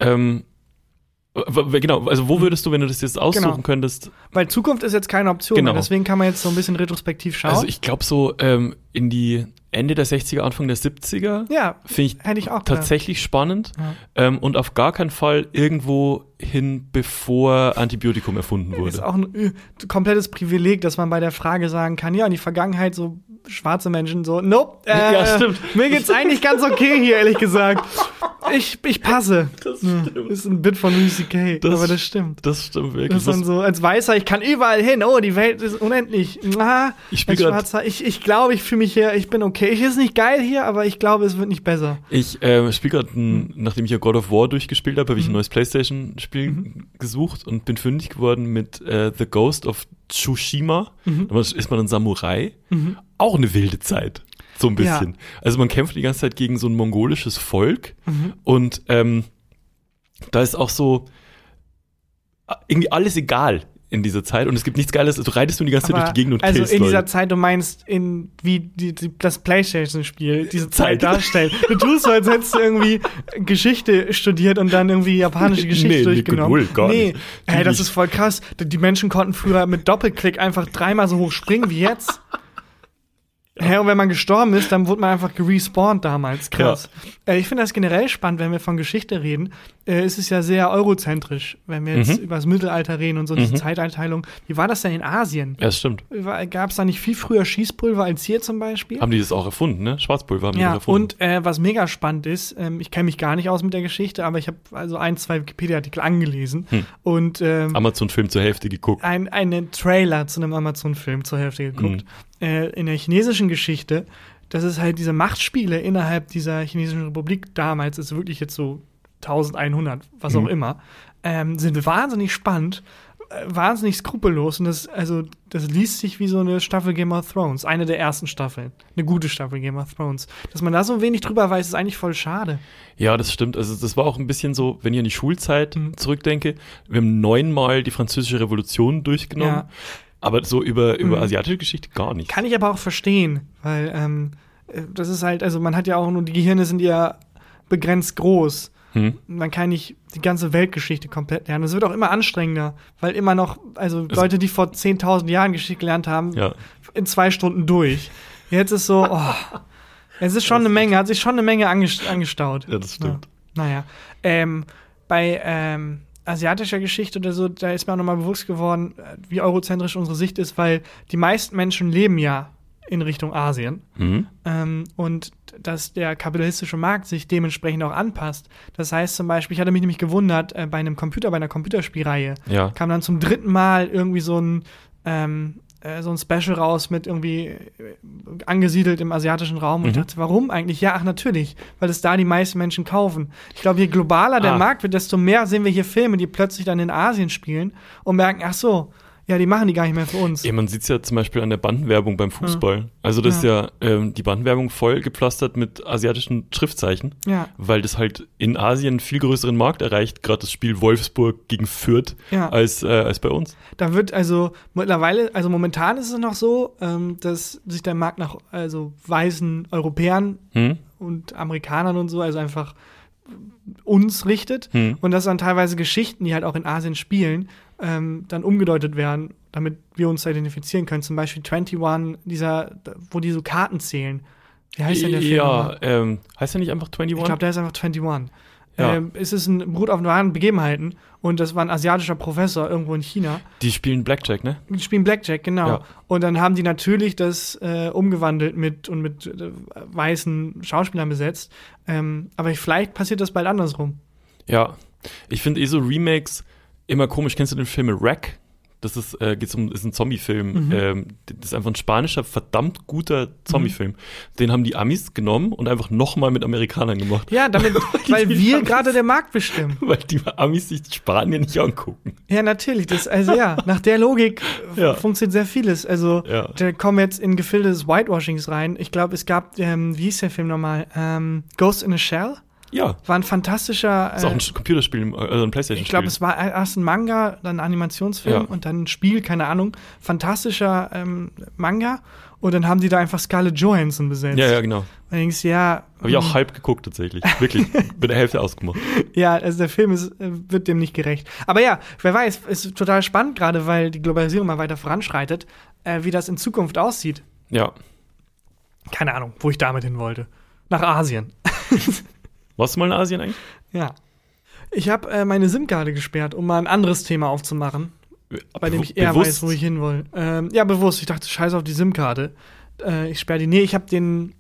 Genau, also wo würdest du, wenn du das jetzt aussuchen könntest? Weil Zukunft ist jetzt keine Option, deswegen kann man jetzt so ein bisschen retrospektiv schauen. Also ich glaube so in die Ende der 60er, Anfang der 70er finde ich auch tatsächlich spannend und auf gar keinen Fall irgendwo hin, bevor Antibiotikum erfunden wurde. Das ist auch ein komplettes Privileg, dass man bei der Frage sagen kann, ja, in die Vergangenheit so schwarze Menschen so, nope, ja, stimmt. Mir geht's eigentlich ganz okay hier, ehrlich gesagt. Ich passe. Das stimmt. Das ist ein Bit von Louis C.K., aber das stimmt. Das stimmt wirklich. Das ist dann so, als Weißer, ich kann überall hin, oh, die Welt ist unendlich. Als Schwarzer, ich glaube, ich fühle mich hier, ich bin okay. Ich ist nicht geil hier, aber ich glaube, es wird nicht besser. Ich spiele gerade, nachdem ich ja God of War durchgespielt habe ich ein neues PlayStation-Spiel gesucht und bin fündig geworden mit The Ghost of Tsushima. Da ist man ein Samurai. Auch eine wilde Zeit. So ein bisschen. Ja. Also man kämpft die ganze Zeit gegen so ein mongolisches Volk und da ist auch so irgendwie alles egal in dieser Zeit und es gibt nichts Geiles, du reitest nur die ganze Zeit durch die Gegend und killst Leute. Also in dieser Zeit, du meinst, wie das Playstation-Spiel diese Zeit darstellt. Du tust so, als hättest du irgendwie Geschichte studiert und dann irgendwie japanische Geschichte durchgenommen. Gar nicht. Hey, das ist voll krass. Die Menschen konnten früher mit Doppelklick einfach 3-mal so hoch springen wie jetzt. Ja, und wenn man gestorben ist, dann wurde man einfach gerespawnt damals. Krass. Ja. Ich finde das generell spannend, wenn wir von Geschichte reden. Es ist ja sehr eurozentrisch, wenn wir jetzt über das Mittelalter reden und so diese Zeiteinteilung. Wie war das denn in Asien? Ja, das stimmt. Gab es da nicht viel früher Schießpulver als hier zum Beispiel? Haben die das auch erfunden, ne? Schwarzpulver haben die auch erfunden. Und was mega spannend ist, ich kenne mich gar nicht aus mit der Geschichte, aber ich habe also 1-2 Wikipedia-Artikel angelesen. Und Amazon-Film zur Hälfte geguckt. Einen Trailer zu einem Amazon-Film zur Hälfte geguckt. In der chinesischen Geschichte, das ist halt diese Machtspiele innerhalb dieser chinesischen Republik damals, ist wirklich jetzt so 1100, was auch immer, sind wahnsinnig spannend, wahnsinnig skrupellos und das liest sich wie so eine Staffel Game of Thrones, eine der ersten Staffeln, eine gute Staffel Game of Thrones. Dass man da so wenig drüber weiß, ist eigentlich voll schade. Ja, das stimmt. Also das war auch ein bisschen so, wenn ich an die Schulzeit zurückdenke, wir haben 9-mal die Französische Revolution durchgenommen. Ja. Aber so über asiatische Geschichte gar nicht. Kann ich aber auch verstehen, weil das ist halt, also man hat ja auch nur, die Gehirne sind ja begrenzt groß. Man kann nicht die ganze Weltgeschichte komplett lernen. Es wird auch immer anstrengender, weil immer noch, also Leute, die vor 10.000 Jahren Geschichte gelernt haben, in 2 Stunden durch. Jetzt ist so, es ist schon eine Menge, hat sich schon eine Menge angestaut. Ja, das stimmt. Naja, bei asiatischer Geschichte oder so, da ist mir auch nochmal bewusst geworden, wie eurozentrisch unsere Sicht ist, weil die meisten Menschen leben ja in Richtung Asien und dass der kapitalistische Markt sich dementsprechend auch anpasst. Das heißt zum Beispiel, ich hatte mich nämlich gewundert, bei einer Computerspielreihe kam dann zum 3. Mal irgendwie so ein Special raus mit irgendwie angesiedelt im asiatischen Raum und ich dachte, warum eigentlich? Ja, natürlich, weil es da die meisten Menschen kaufen. Ich glaube, je globaler der Markt wird, desto mehr sehen wir hier Filme, die plötzlich dann in Asien spielen und merken, ach so, ja, die machen die gar nicht mehr für uns. Ja, man sieht es ja zum Beispiel an der Bandenwerbung beim Fußball. Also das ist ja die Bandenwerbung voll gepflastert mit asiatischen Schriftzeichen, weil das halt in Asien einen viel größeren Markt erreicht, gerade das Spiel Wolfsburg gegen Fürth, als bei uns. Da wird momentan ist es noch so, dass sich der Markt nach weißen Europäern und Amerikanern und so, also einfach uns richtet und dass dann teilweise Geschichten, die halt auch in Asien spielen, dann umgedeutet werden, damit wir uns identifizieren können. Zum Beispiel 21, wo die so Karten zählen. Wie heißt denn der Film? Ja, heißt der nicht einfach 21? Ich glaube, der ist einfach 21. Ja. Es ist beruht auf wahren Begebenheiten und das war ein asiatischer Professor irgendwo in China. Die spielen Blackjack, ne? Die spielen Blackjack, genau. Ja. Und dann haben die natürlich das umgewandelt mit weißen Schauspielern besetzt. Aber vielleicht passiert das bald andersrum. Ja. Ich finde so Remakes immer komisch. Kennst du den Film Wreck? Das ist, ist ein Zombie-Film. Das ist einfach ein spanischer, verdammt guter Zombie-Film. Den haben die Amis genommen und einfach nochmal mit Amerikanern gemacht. Ja, weil wir gerade den Markt bestimmen. Weil die Amis sich Spanien nicht angugucken. Ja, natürlich. Nach der Logik funktioniert sehr vieles. Also, da kommen wir jetzt in Gefilde des Whitewashings rein. Ich glaube, es gab, wie hieß der Film nochmal? Ghost in a Shell? Ja. War ein fantastischer. Ist auch ein Computerspiel, also ein Playstation-Spiel. Ich glaube, es war erst ein Manga, dann ein Animationsfilm und dann ein Spiel, keine Ahnung. Fantastischer Manga. Und dann haben die da einfach Scarlett Johansson besetzt. Ja, genau. Und dann denkst du, ja. Habe ich auch halb geguckt, tatsächlich. Wirklich. Mit der Hälfte ausgemacht. Ja, also der Film wird dem nicht gerecht. Aber ja, wer weiß, ist total spannend, gerade weil die Globalisierung mal weiter voranschreitet, wie das in Zukunft aussieht. Ja. Keine Ahnung, wo ich damit hin wollte. Nach Asien. Warst du mal in Asien eigentlich? Ja. Ich habe meine SIM-Karte gesperrt, um mal ein anderes Thema aufzumachen, bei dem ich eher weiß, wo ich hin will. Ja, bewusst. Ich dachte, scheiß auf die SIM-Karte. Ich sperre die. Nee, ich habe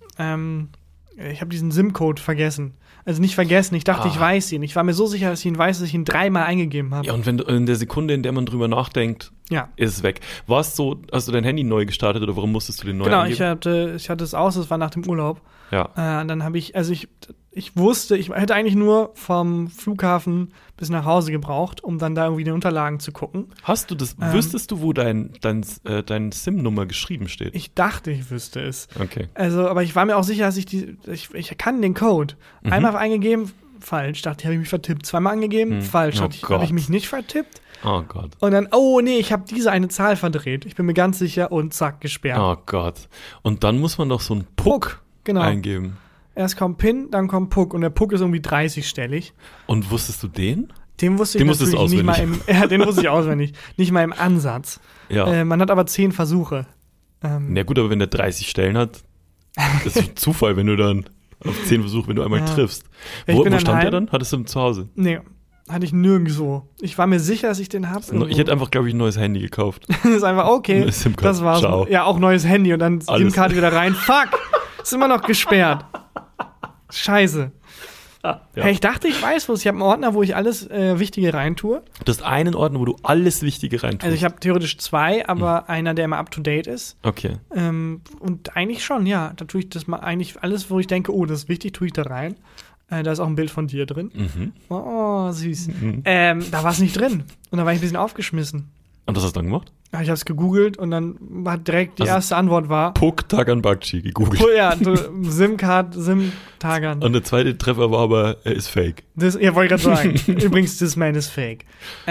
diesen SIM-Code vergessen. Also nicht vergessen, ich dachte, ich weiß ihn. Ich war mir so sicher, dass ich ihn weiß, dass ich ihn 3-mal eingegeben habe. Ja, und wenn in der Sekunde, in der man drüber nachdenkt, ist es weg. Hast du dein Handy neu gestartet oder warum musstest du den neu eingeben? Genau, ich hatte es aus, das war nach dem Urlaub. Ja. Dann habe ich wusste, ich hätte eigentlich nur vom Flughafen bis nach Hause gebraucht, um dann da irgendwie die Unterlagen zu gucken. Hast du das, wüsstest du, wo dein SIM-Nummer geschrieben steht? Ich dachte, ich wüsste es. Okay. Also, aber ich war mir auch sicher, dass ich kann den Code. Einmal eingegeben, falsch. Dachte ich, habe ich mich vertippt. Zweimal angegeben, falsch. Habe ich mich nicht vertippt. Oh Gott. Und dann, ich habe diese eine Zahl verdreht. Ich bin mir ganz sicher und zack, gesperrt. Oh Gott. Und dann muss man doch so einen Puck eingeben. Erst kommt PIN, dann kommt Puck. Und der Puck ist irgendwie 30-stellig. Und wusstest du den? Den wusste ich natürlich nicht mal den wusste ich auswendig. Nicht mal im Ansatz. Ja. Man hat aber 10 Versuche. Na gut, aber wenn der 30 Stellen hat, das ist Zufall, wenn du dann auf 10 Versuche, wenn du einmal triffst. Wo stand der dann? Hattest du ihn zu Hause? Nee, hatte ich nirgendwo. Ich war mir sicher, dass ich den habe. Ich hätte einfach, glaube ich, ein neues Handy gekauft. Das ist einfach, okay, das war's. Ciao. Ja, auch neues Handy und dann SIM-Karte wieder rein. Fuck, ist immer noch gesperrt. Scheiße. Hey, ich dachte, ich weiß was. Ich habe einen Ordner, wo ich alles Wichtige reintue. Du hast einen Ordner, wo du alles Wichtige reintust. Also ich habe theoretisch 2, aber einer, der immer up-to-date ist. Okay. Und eigentlich schon, ja. Da tue ich das mal eigentlich alles, wo ich denke, das ist wichtig, tue ich da rein. Da ist auch ein Bild von dir drin. Oh, süß. Da war es nicht drin. Und da war ich ein bisschen aufgeschmissen. Und was hast du dann gemacht? Ja, ich habe es gegoogelt und dann war direkt die erste Antwort war Puck Tagan Bakci gegoogelt. Oh ja, SIM-Card, SIM-Tagan. Und der zweite Treffer war aber, er ist fake. Wollte ich gerade sagen. Übrigens, this man is fake.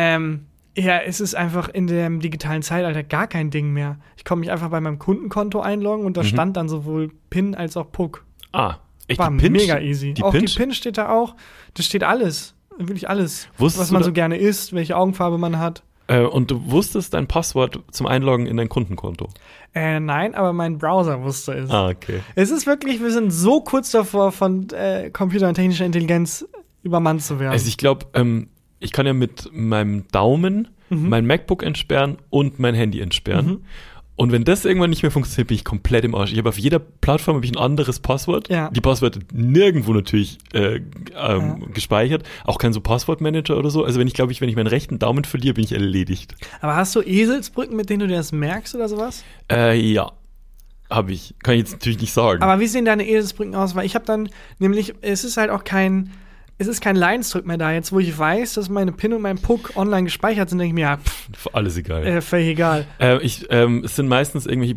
Es ist einfach in dem digitalen Zeitalter gar kein Ding mehr. Ich konnte mich einfach bei meinem Kundenkonto einloggen und da stand dann sowohl PIN als auch Puck. Echt? War die PIN mega easy. Die auch PIN? Die PIN steht da auch. Da steht alles. Wirklich alles. Wusstest was man so gerne isst, welche Augenfarbe man hat. Und du wusstest dein Passwort zum Einloggen in dein Kundenkonto? Nein, aber mein Browser wusste es. Okay. Es ist wirklich, wir sind so kurz davor, von Computer- und technischer Intelligenz übermannt zu werden. Also ich glaube, ich kann ja mit meinem Daumen mein MacBook entsperren und mein Handy entsperren. Und wenn das irgendwann nicht mehr funktioniert, bin ich komplett im Arsch. Ich habe auf jeder Plattform ein anderes Passwort. Ja. Die Passwörter nirgendwo natürlich gespeichert. Auch kein so Passwortmanager oder so. Also wenn ich meinen rechten Daumen verliere, bin ich erledigt. Aber hast du Eselsbrücken, mit denen du dir das merkst oder sowas? Ja. Habe ich. Kann ich jetzt natürlich nicht sagen. Aber wie sehen deine Eselsbrücken aus? Weil ich habe dann nämlich, es ist kein Leidensdruck mehr da. Jetzt, wo ich weiß, dass meine PIN und mein Puck online gespeichert sind, denke ich mir, alles egal. Völlig egal. Es sind meistens irgendwelche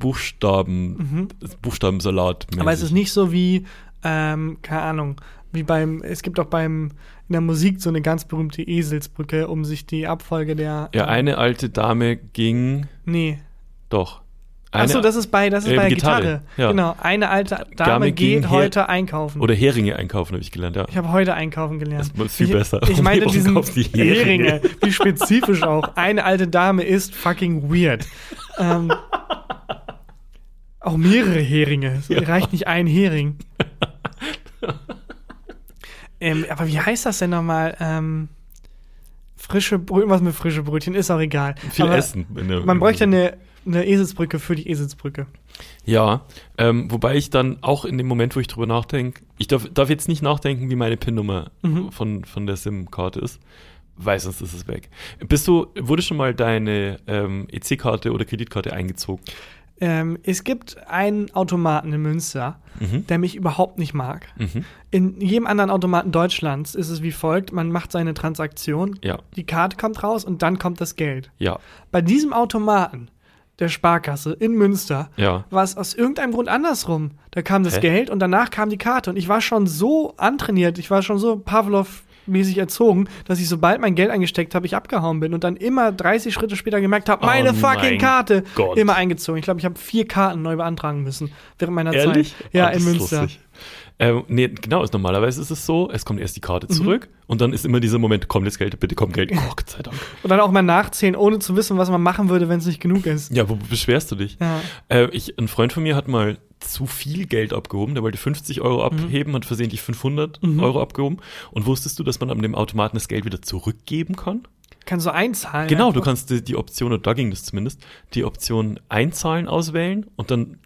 Buchstabensalat. Aber es ist nicht so wie, keine Ahnung, es gibt auch in der Musik so eine ganz berühmte Eselsbrücke, um sich die Abfolge der... Ja, eine alte Dame ging... Nee. Doch. Achso, das ist bei der Gitarre. Ja. Genau, eine alte Dame geht heute einkaufen. Oder Heringe einkaufen, habe ich gelernt, ja. Ich habe heute einkaufen gelernt. Das ist viel besser. Ich meine diesen Heringe, wie spezifisch auch. Eine alte Dame ist fucking weird. Auch mehrere Heringe. Es reicht nicht ein Hering. Aber wie heißt das denn nochmal? Frische Brötchen, irgendwas mit frische Brötchen, ist auch egal. Viel Aber Essen. Man bräuchte eine Eselsbrücke für die Eselsbrücke. Ja, wobei ich dann auch in dem Moment, wo ich drüber nachdenke, ich darf jetzt nicht nachdenken, wie meine PIN-Nummer von der SIM-Karte ist, weil sonst ist es weg. Wurde schon mal deine EC-Karte oder Kreditkarte eingezogen? Es gibt einen Automaten in Münster, der mich überhaupt nicht mag. In jedem anderen Automaten Deutschlands ist es wie folgt: Man macht seine Transaktion, die Karte kommt raus und dann kommt das Geld. Ja. Bei diesem Automaten der Sparkasse in Münster war es aus irgendeinem Grund andersrum. Da kam das Geld und danach kam die Karte. Und ich war schon so antrainiert, ich war schon so Pavlov-mäßig erzogen, dass ich, sobald mein Geld eingesteckt habe, ich abgehauen bin und dann immer 30 Schritte später gemerkt habe, meine fucking Karte immer eingezogen. Ich glaube, ich habe 4 Karten neu beantragen müssen während meiner Zeit. Ja, in Münster. Lustig. Nee, genau, normalerweise ist es so, es kommt erst die Karte zurück und dann ist immer dieser Moment, komm das Geld, bitte komm Geld, oh, Gott sei Dank. Und dann auch mal nachzählen, ohne zu wissen, was man machen würde, wenn es nicht genug ist. Ja, wo beschwerst du dich? Ja. Ein Freund von mir hat mal zu viel Geld abgehoben, der wollte 50 Euro abheben, hat versehentlich 500 Euro abgehoben. Und wusstest du, dass man an dem Automaten das Geld wieder zurückgeben kann? Kannst du einzahlen? Genau, einfach. Du kannst die Option, oder da ging das zumindest, die Option Einzahlen auswählen und dann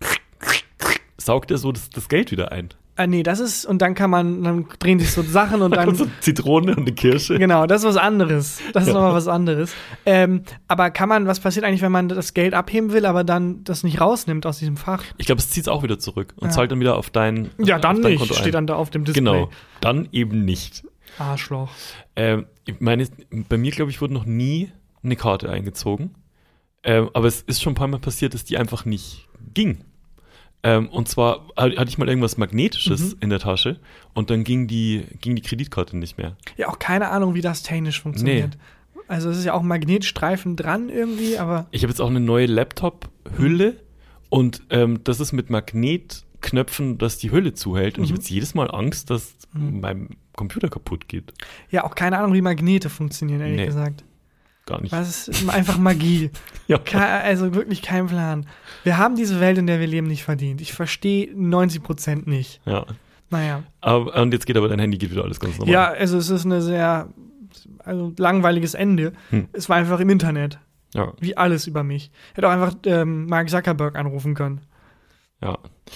saugt er so das Geld wieder ein. Nee, das ist, und dann drehen sich so Sachen und dann. So Zitrone und eine Kirsche. Genau, das ist was anderes. Das ist nochmal was anderes. Aber was passiert eigentlich, wenn man das Geld abheben will, aber dann das nicht rausnimmt aus diesem Fach? Ich glaube, es zieht es auch wieder zurück und zahlt dann wieder auf dein Ja, dann auf dein nicht, Konto steht ein. dann da auf dem Display. Genau, dann eben nicht. Arschloch. Ich meine, bei mir, glaube ich, wurde noch nie eine Karte eingezogen. Aber es ist schon ein paar Mal passiert, dass die einfach nicht ging. Und zwar hatte ich mal irgendwas Magnetisches in der Tasche und dann ging die Kreditkarte nicht mehr. Ja, auch keine Ahnung, wie das technisch funktioniert. Nee. Also es ist ja auch ein Magnetstreifen dran irgendwie, aber... Ich habe jetzt auch eine neue Laptop-Hülle und das ist mit Magnetknöpfen, dass die Hülle zuhält. Und ich habe jetzt jedes Mal Angst, dass mein Computer kaputt geht. Ja, auch keine Ahnung, wie Magnete funktionieren, ehrlich gesagt. Gar nicht. Das ist einfach Magie. Also wirklich kein Plan. Wir haben diese Welt, in der wir leben, nicht verdient. Ich verstehe 90% nicht. Ja. Naja. Und jetzt geht aber dein Handy, geht wieder alles ganz normal. Ja, also es ist eine sehr langweiliges Ende. Es war einfach im Internet. Ja. Wie alles über mich. Hätte auch einfach Mark Zuckerberg anrufen können. Ja.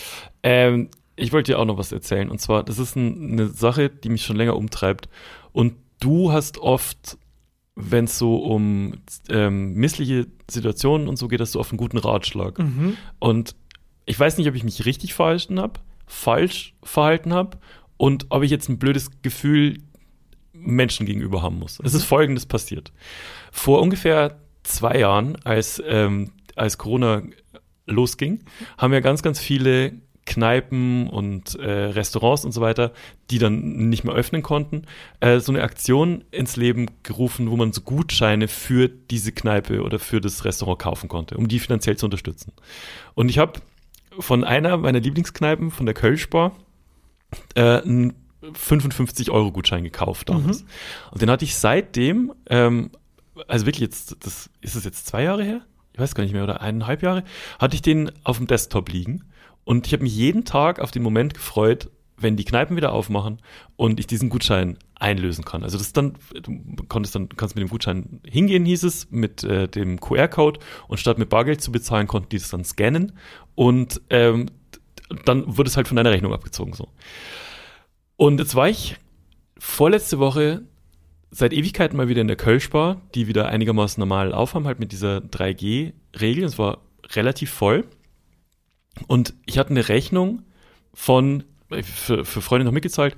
Ich wollte dir auch noch was erzählen. Und zwar, das ist eine Sache, die mich schon länger umtreibt. Und du hast oft, wenn es so um missliche Situationen und so geht, hast du oft einen guten Ratschlag. Und ich weiß nicht, ob ich mich richtig falsch verhalten habe und ob ich jetzt ein blödes Gefühl Menschen gegenüber haben muss. Es ist Folgendes passiert. Vor ungefähr 2 Jahren, als Corona losging, haben ja ganz, ganz viele Kneipen und Restaurants und so weiter, die dann nicht mehr öffnen konnten, so eine Aktion ins Leben gerufen, wo man so Gutscheine für diese Kneipe oder für das Restaurant kaufen konnte, um die finanziell zu unterstützen. Und ich habe von einer meiner Lieblingskneipen, von der Kölschbar, einen 55-Euro-Gutschein gekauft damals. Und den hatte ich seitdem, also wirklich jetzt, ist es jetzt 2 Jahre her? Ich weiß gar nicht mehr, oder 1,5 Jahre, hatte ich den auf dem Desktop liegen. Und ich habe mich jeden Tag auf den Moment gefreut, wenn die Kneipen wieder aufmachen und ich diesen Gutschein einlösen kann. Also kannst mit dem Gutschein hingehen, hieß es, mit dem QR-Code, und statt mit Bargeld zu bezahlen, konnten die das dann scannen und dann wurde es halt von deiner Rechnung abgezogen. So. Und jetzt war ich vorletzte Woche seit Ewigkeiten mal wieder in der Kölschbar, die wieder einigermaßen normal aufhaben, halt mit dieser 3G-Regel. Es war relativ voll. Und ich hatte eine Rechnung von, für Freunde noch mitgezahlt,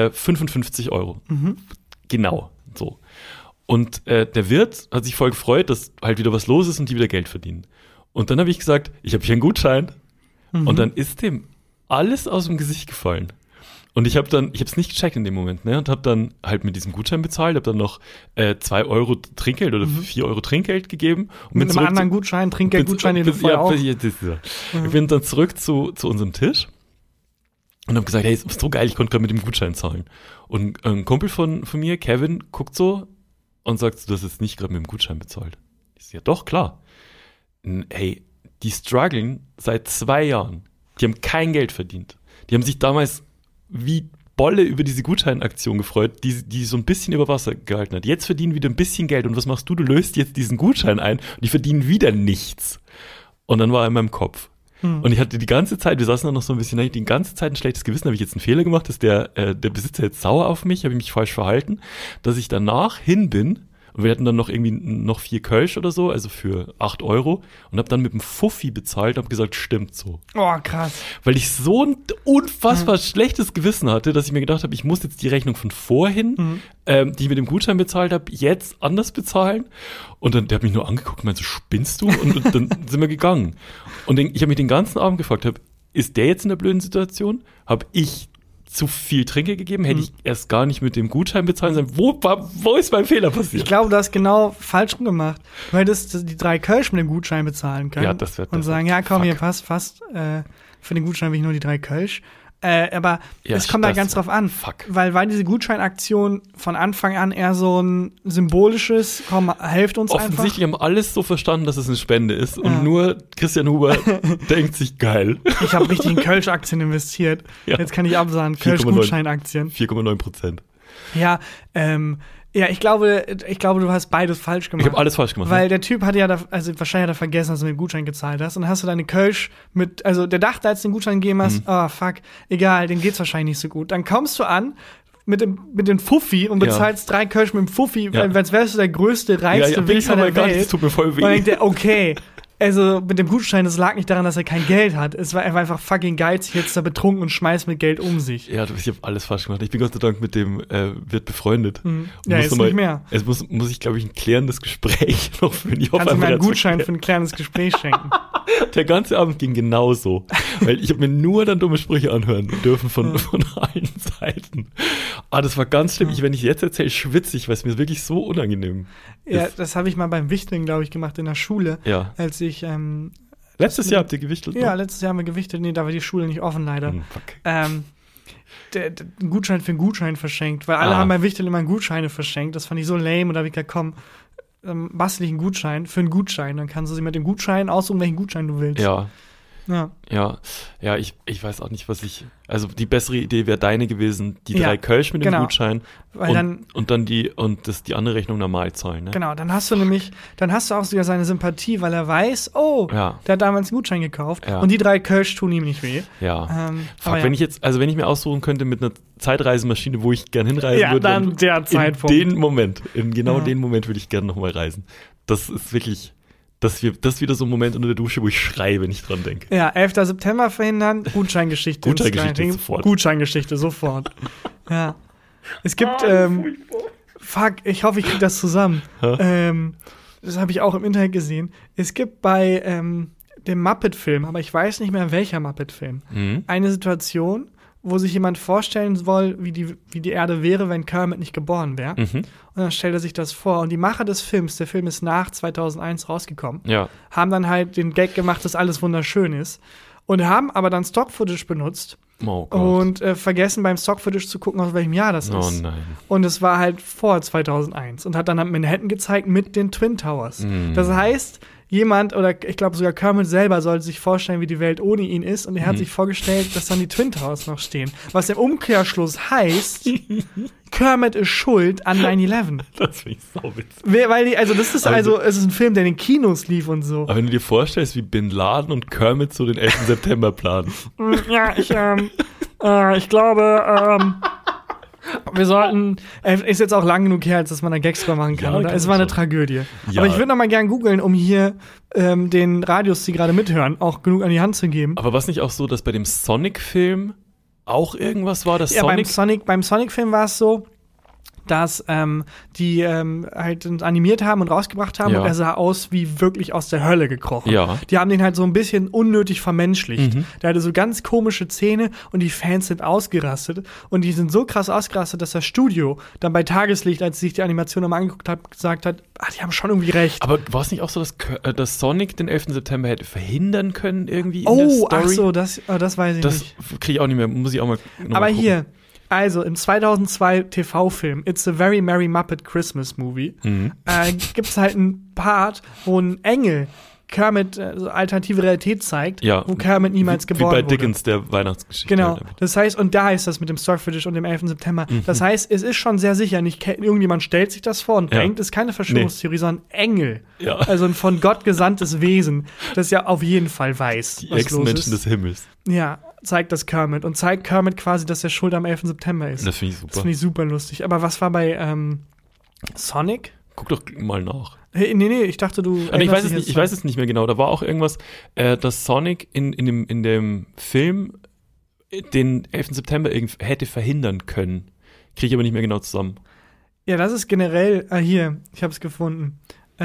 55 Euro. Genau, so. Und der Wirt hat sich voll gefreut, dass halt wieder was los ist und die wieder Geld verdienen. Und dann habe ich gesagt, ich habe hier einen Gutschein. Und dann ist dem alles aus dem Gesicht gefallen. Und ich habe es nicht gecheckt in dem Moment, ne? Und habe dann halt mit diesem Gutschein bezahlt, habe dann noch 2 Euro Trinkgeld oder 4 Euro Trinkgeld gegeben. Und mit einem anderen Gutschein, Trinkgeldgutschein, den du vorher auch. Ich bin dann zurück zu unserem Tisch und habe gesagt, hey, ist so geil, ich konnte gerade mit dem Gutschein zahlen. Und ein Kumpel von mir, Kevin, guckt so und sagt, du hast jetzt nicht gerade mit dem Gutschein bezahlt. Ich so, ja doch, klar. Hey, die strugglen seit 2 Jahren. Die haben kein Geld verdient. Die haben sich damals wie Bolle über diese Gutscheinaktion gefreut, die so ein bisschen über Wasser gehalten hat. Jetzt verdienen wieder ein bisschen Geld und was machst du? Du löst jetzt diesen Gutschein ein und die verdienen wieder nichts. Und dann war er in meinem Kopf. Und ich hatte die ganze Zeit, wir saßen dann noch so ein bisschen, die ganze Zeit ein schlechtes Gewissen, habe ich jetzt einen Fehler gemacht, ist der Besitzer jetzt sauer auf mich, habe ich mich falsch verhalten, dass ich danach hin bin und wir hatten dann noch irgendwie noch 4 Kölsch oder so, also für 8 € und habe dann mit dem Fuffi bezahlt und habe gesagt, stimmt so. Oh, krass. Weil ich so ein unfassbar schlechtes Gewissen hatte, dass ich mir gedacht habe, ich muss jetzt die Rechnung von vorhin, die ich mit dem Gutschein bezahlt habe, jetzt anders bezahlen. Und dann, der hat mich nur angeguckt und meinte, so, spinnst du? Und dann sind wir gegangen. Und ich habe mich den ganzen Abend gefragt, ist der jetzt in der blöden Situation? Habe ich zu viel Trinkgeld gegeben? Hätte ich erst gar nicht mit dem Gutschein bezahlen sollen? Wo ist mein Fehler passiert? Ich glaube, du hast genau falsch rum gemacht. Du hättest die 3 Kölsch mit dem Gutschein bezahlen können. Ja, das wäre und sagen, ja komm, hier passt, für den Gutschein will ich nur die 3 Kölsch. Aber es kommt da ganz drauf an. Weil diese Gutscheinaktion von Anfang an eher so ein symbolisches, komm, helft uns offensichtlich einfach. Haben alles so verstanden, dass es eine Spende ist. Und nur Christian Huber denkt sich, geil. Ich habe richtig in Kölsch-Aktien investiert. Ja. Jetzt kann ich absagen, Kölsch-Gutscheinaktien. 4,9%. Ja, ich glaube, du hast beides falsch gemacht. Ich habe alles falsch gemacht. Weil der Typ wahrscheinlich hat er vergessen, dass du mit dem Gutschein gezahlt hast. Und dann hast du deine Kölsch der dachte, als du den Gutschein gegeben hast, fuck, egal, dem geht's wahrscheinlich nicht so gut. Dann kommst du an mit dem Fuffi und bezahlst 3 Kölsch mit dem Fuffi, als wärst du der größte, reichste Wichser der Welt. Das tut mir voll weh. Und dann denkt er, okay, also mit dem Gutschein, das lag nicht daran, dass er kein Geld hat. Es war einfach fucking geizig, jetzt da betrunken und schmeißt mit Geld um sich. Ja, ich habe alles falsch gemacht. Ich bin Gott sei Dank mit dem Wirt befreundet. Ja, jetzt nicht mehr. Es muss ich, glaube ich, ein klärendes Gespräch noch führen. Kannst du mir einen Gutschein für ein klärendes Gespräch schenken? Der ganze Abend ging genauso. Weil ich habe mir nur dann dumme Sprüche anhören dürfen von allen Seiten. Das war ganz schlimm. Wenn ich jetzt erzähle, schwitze ich, weil es mir wirklich so unangenehm ist. Ja, das habe ich mal beim Wichteln, glaube ich, gemacht in der Schule. Ja. Als ich letztes Jahr habt ihr gewichtelt? Ja, letztes Jahr haben wir gewichtelt. Nee, da war die Schule nicht offen, leider. Fuck. Einen Gutschein für einen Gutschein verschenkt, weil alle haben beim Wichteln immer Gutscheine verschenkt. Das fand ich so lame. Und da habe ich gesagt, komm, bastel ich einen Gutschein für einen Gutschein. Dann kannst du sie mit dem Gutschein aussuchen, welchen Gutschein du willst. Ja, ich weiß auch nicht, also die bessere Idee wäre deine gewesen, die 3 Kölsch mit dem Gutschein und dann die andere Rechnung normal zahlen, ne? Genau, dann hast du auch sogar seine Sympathie, weil er weiß, der hat damals einen Gutschein gekauft und die 3 Kölsch tun ihm nicht weh. Ja. Wenn ich mir aussuchen könnte mit einer Zeitreisemaschine, wo ich gern hinreisen würde, dann der Zeitpunkt. In den Moment würde ich gerne nochmal reisen. Das ist wirklich... Das ist wieder so ein Moment unter der Dusche, wo ich schreie, wenn ich dran denke. Ja, 11. September verhindern, Gutscheingeschichte. Sofort. Gutscheingeschichte, sofort. Ja. Es gibt, ich hoffe, ich kriege das zusammen. Das habe ich auch im Internet gesehen. Es gibt bei dem Muppet-Film, aber ich weiß nicht mehr, welcher Muppet-Film, eine Situation, wo sich jemand vorstellen soll, wie die Erde wäre, wenn Kermit nicht geboren wäre. Und dann stellt er sich das vor. Und die Macher des Films, der Film ist nach 2001 rausgekommen, haben dann halt den Gag gemacht, dass alles wunderschön ist. Und haben aber dann Stock-Footage benutzt und vergessen, beim Stock-Footage zu gucken, aus welchem Jahr das ist. Oh nein. Und es war halt vor 2001 und hat dann Manhattan gezeigt mit den Twin Towers. Das heißt, jemand, oder ich glaube sogar Kermit selber, sollte sich vorstellen, wie die Welt ohne ihn ist. Und er hat sich vorgestellt, dass dann die Twin Towers noch stehen. Was im Umkehrschluss heißt, Kermit ist schuld an 9/11. Das finde ich sauwitzig. Es ist ein Film, der in den Kinos lief und so. Aber wenn du dir vorstellst, wie Bin Laden und Kermit so den 11. September planen. Ja, ich glaube, wir sollten, ist jetzt auch lang genug her, als dass man da Gags drüber machen kann, oder? Es war eine Tragödie. Ja. Aber ich würde noch mal gern googeln, um hier den Radios, die gerade mithören, auch genug an die Hand zu geben. Aber war es nicht auch so, dass bei dem Sonic-Film auch irgendwas war? Beim Sonic-Film war es so, dass die halt animiert haben und rausgebracht haben und er sah aus wie wirklich aus der Hölle gekrochen. Ja. Die haben den halt so ein bisschen unnötig vermenschlicht. Der hatte so ganz komische Zähne und die Fans sind ausgerastet und die sind so krass ausgerastet, dass das Studio dann bei Tageslicht, als sich die Animation nochmal angeguckt hat, gesagt hat, die haben schon irgendwie recht. Aber war es nicht auch so, dass Sonic den 11. September hätte verhindern können irgendwie in der Story? Ach so, das weiß ich nicht. Das kriege ich auch nicht mehr, muss ich auch mal Aber gucken. Hier, also im 2002 TV-Film It's a Very Merry Muppet Christmas Movie gibt's halt einen Part, wo ein Engel Kermit so alternative Realität zeigt, Ja, wo Kermit niemals geboren wurde. Wie bei Dickens, der Weihnachtsgeschichte. Genau, halt einfach. das heißt, und da ist das mit dem Stock-Footage und dem 11. September. Das heißt, es ist schon sehr sicher, nicht irgendjemand stellt sich das vor und denkt, es ist keine Verschwörungstheorie, sondern Engel. Ja. Also ein von Gott gesandtes Wesen, das ja auf jeden Fall weiß, Die was los Echsenmenschen ist. des Himmels. Ja, zeigt das Kermit und zeigt Kermit quasi, dass er schuld am 11. September ist. Das finde ich super. Das finde ich super lustig. Aber was war bei Sonic? Guck doch mal nach. Hey, nee, ich dachte, du. Ich weiß es nicht mehr genau. Da war auch irgendwas, dass Sonic in dem Film den 11. September hätte verhindern können. Kriege ich aber nicht mehr genau zusammen. Ja, das ist generell. Hier, ich habe es gefunden.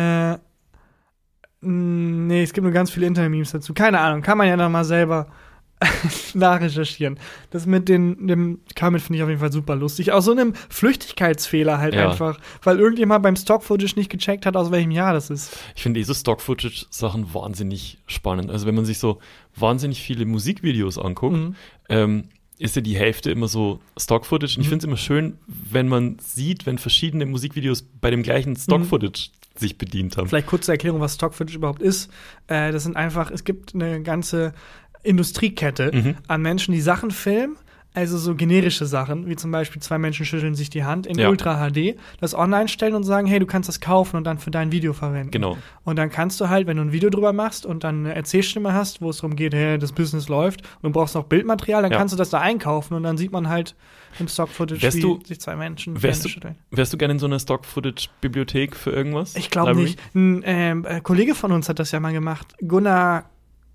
Nee, es gibt nur ganz viele Internet-Memes dazu. Keine Ahnung, kann man ja noch mal selber nachrecherchieren. Das mit dem Kermit finde ich auf jeden Fall super lustig. Aus so einem Flüchtigkeitsfehler halt einfach, weil irgendjemand beim Stock-Footage nicht gecheckt hat, aus welchem Jahr das ist. Ich finde diese Stock-Footage-Sachen wahnsinnig spannend. Also wenn man sich so wahnsinnig viele Musikvideos anguckt, ist ja die Hälfte immer so Stock-Footage. Und ich finde es immer schön, wenn man sieht, wenn verschiedene Musikvideos bei dem gleichen Stock-Footage sich bedient haben. Vielleicht kurze Erklärung, was Stock-Footage überhaupt ist. Das sind einfach, es gibt eine ganze Industriekette an Menschen, die Sachen filmen, also so generische Sachen, wie zum Beispiel 2 Menschen schütteln sich die Hand in Ultra HD, das online stellen und sagen, hey, du kannst das kaufen und dann für dein Video verwenden. Genau. Und dann kannst du halt, wenn du ein Video drüber machst und dann eine Erzählstimme hast, wo es darum geht, hey, das Business läuft und du brauchst noch Bildmaterial, dann kannst du das da einkaufen und dann sieht man halt im Stock-Footage, wie sich 2 Menschen die Hände schütteln. Wärst du gerne in so einer Stock-Footage-Bibliothek für irgendwas? Ich glaube nicht. Ein Kollege von uns hat das ja mal gemacht. Gunnar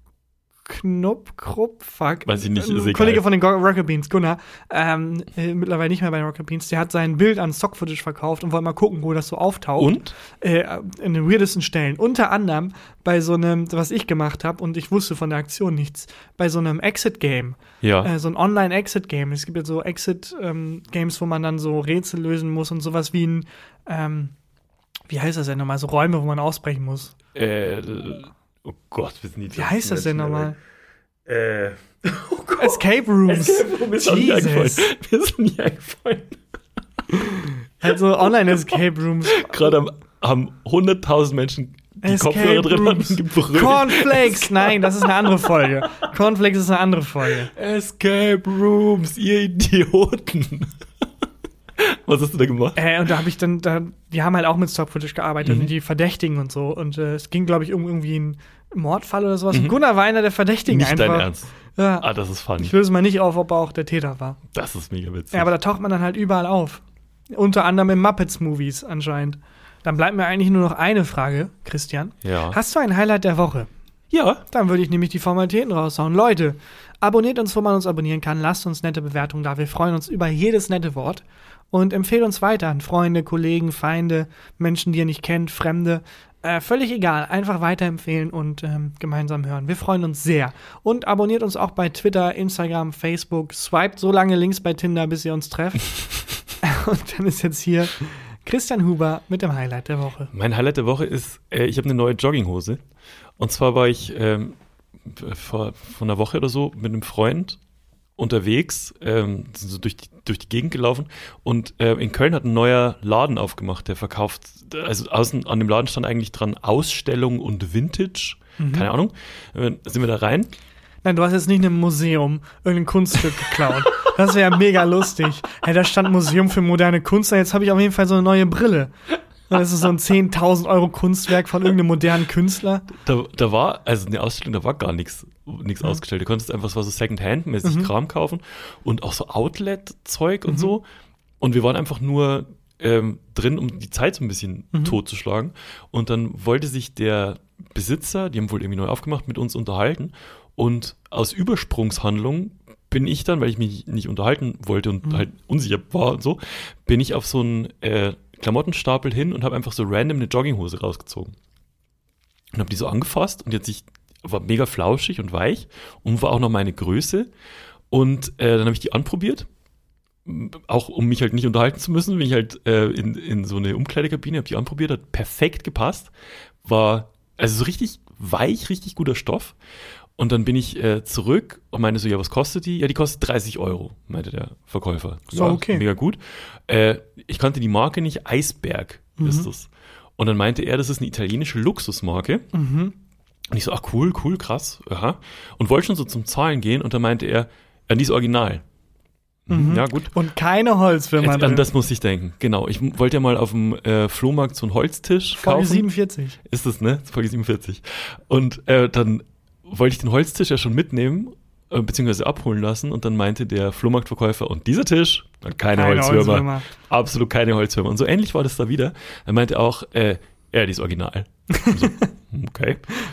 Weiß ich nicht, ist egal. Kollege von den Rocket Beans, Gunnar, mittlerweile nicht mehr bei den Rocket Beans, der hat sein Bild an Stock-Footage verkauft und wollte mal gucken, wo das so auftaucht. Und? In den weirdesten Stellen. Unter anderem bei so einem, was ich gemacht habe und ich wusste von der Aktion nichts, bei so einem Exit-Game. Ja. So ein Online-Exit-Game. Es gibt ja so Exit-Games, wo man dann so Rätsel lösen muss und sowas wie ein, wie heißt das denn nochmal, so Räume, wo man ausbrechen muss. Oh Gott, wir sind nicht. Wie heißt das denn nochmal? Oh Gott. Escape Rooms. Escape Room ist auch nie eingefallen. Mir ist nie eingefallen. Also Online-Escape Rooms. Gerade haben 100.000 Menschen die Kopfhörer drin und gebrüllt. Cornflakes, nein, das ist eine andere Folge. Cornflakes ist eine andere Folge. Escape Rooms, ihr Idioten. Was hast du da gemacht? Und da habe ich dann, die haben halt auch mit Stock-Footage gearbeitet und die Verdächtigen und so. Und es ging, glaube ich, um irgendwie einen Mordfall oder sowas. Und Gunnar war einer der Verdächtigen Nicht einfach. dein Ernst? Ja. Ah, das ist funny. Ich löse mal nicht auf, ob er auch der Täter war. Das ist mega witzig. Ja, aber da taucht man dann halt überall auf. Unter anderem in Muppets-Movies anscheinend. Dann bleibt mir eigentlich nur noch eine Frage, Christian. Ja. Hast du ein Highlight der Woche? Ja. Dann würde ich nämlich die Formalitäten raushauen. Leute, abonniert uns, wo man uns abonnieren kann. Lasst uns nette Bewertungen da. Wir freuen uns über jedes nette Wort. Und empfehlt uns weiter an Freunde, Kollegen, Feinde, Menschen, die ihr nicht kennt, Fremde. Völlig egal. Einfach weiterempfehlen und gemeinsam hören. Wir freuen uns sehr. Und abonniert uns auch bei Twitter, Instagram, Facebook. Swiped so lange links bei Tinder, bis ihr uns trefft. Und dann ist jetzt hier Christian Huber mit dem Highlight der Woche. Mein Highlight der Woche ist, ich habe eine neue Jogginghose. Und zwar war ich vor einer Woche oder so mit einem Freund unterwegs, so durch die Gegend gelaufen und in Köln hat ein neuer Laden aufgemacht, der verkauft, also außen an dem Laden stand eigentlich dran Ausstellung und Vintage, keine Ahnung, sind wir da rein. Nein, du hast jetzt nicht in einem Museum irgendein Kunststück geklaut. Das wäre ja mega lustig. Hey, da stand Museum für moderne Kunst, jetzt habe ich auf jeden Fall so eine neue Brille. Das ist so ein 10.000 € Kunstwerk von irgendeinem modernen Künstler. Da war, also eine Ausstellung, da war gar nichts ausgestellt. Du konntest einfach, es war so Second-Hand-mäßig Kram kaufen und auch so Outlet-Zeug und so. Und wir waren einfach nur drin, um die Zeit so ein bisschen totzuschlagen. Und dann wollte sich der Besitzer, die haben wohl irgendwie neu aufgemacht, mit uns unterhalten. Und aus Übersprungshandlung bin ich dann, weil ich mich nicht unterhalten wollte und halt unsicher war und so, bin ich auf so einen Klamottenstapel hin und habe einfach so random eine Jogginghose rausgezogen. Und habe die so angefasst und war mega flauschig und weich und war auch noch meine Größe. Und dann habe ich die anprobiert, auch um mich halt nicht unterhalten zu müssen, bin ich halt in so eine Umkleidekabine, habe die anprobiert, hat perfekt gepasst, war also so richtig weich, richtig guter Stoff. Und dann bin ich zurück und meinte so, ja, was kostet die? Ja, die kostet 30 €, meinte der Verkäufer. So, ja, okay. Mega gut. Ich kannte die Marke nicht, Eisberg ist das. Und dann meinte er, das ist eine italienische Luxusmarke. Und ich so, ach cool, krass, aha. Und wollte schon so zum Zahlen gehen und dann meinte er, ja, die ist original. Ja, gut. Und keine Holzfirma An das muss ich denken, genau. Ich wollte ja mal auf dem Flohmarkt so einen Holztisch Folge kaufen. 47. Ist das, ne? Folge 47. Und dann wollte ich den Holztisch ja schon mitnehmen, beziehungsweise abholen lassen und dann meinte der Flohmarktverkäufer, und dieser Tisch, keine Holzwürmer. Absolut keine Holzwürmer. Und so ähnlich war das da wieder. Er meinte auch, die ist original. So, okay.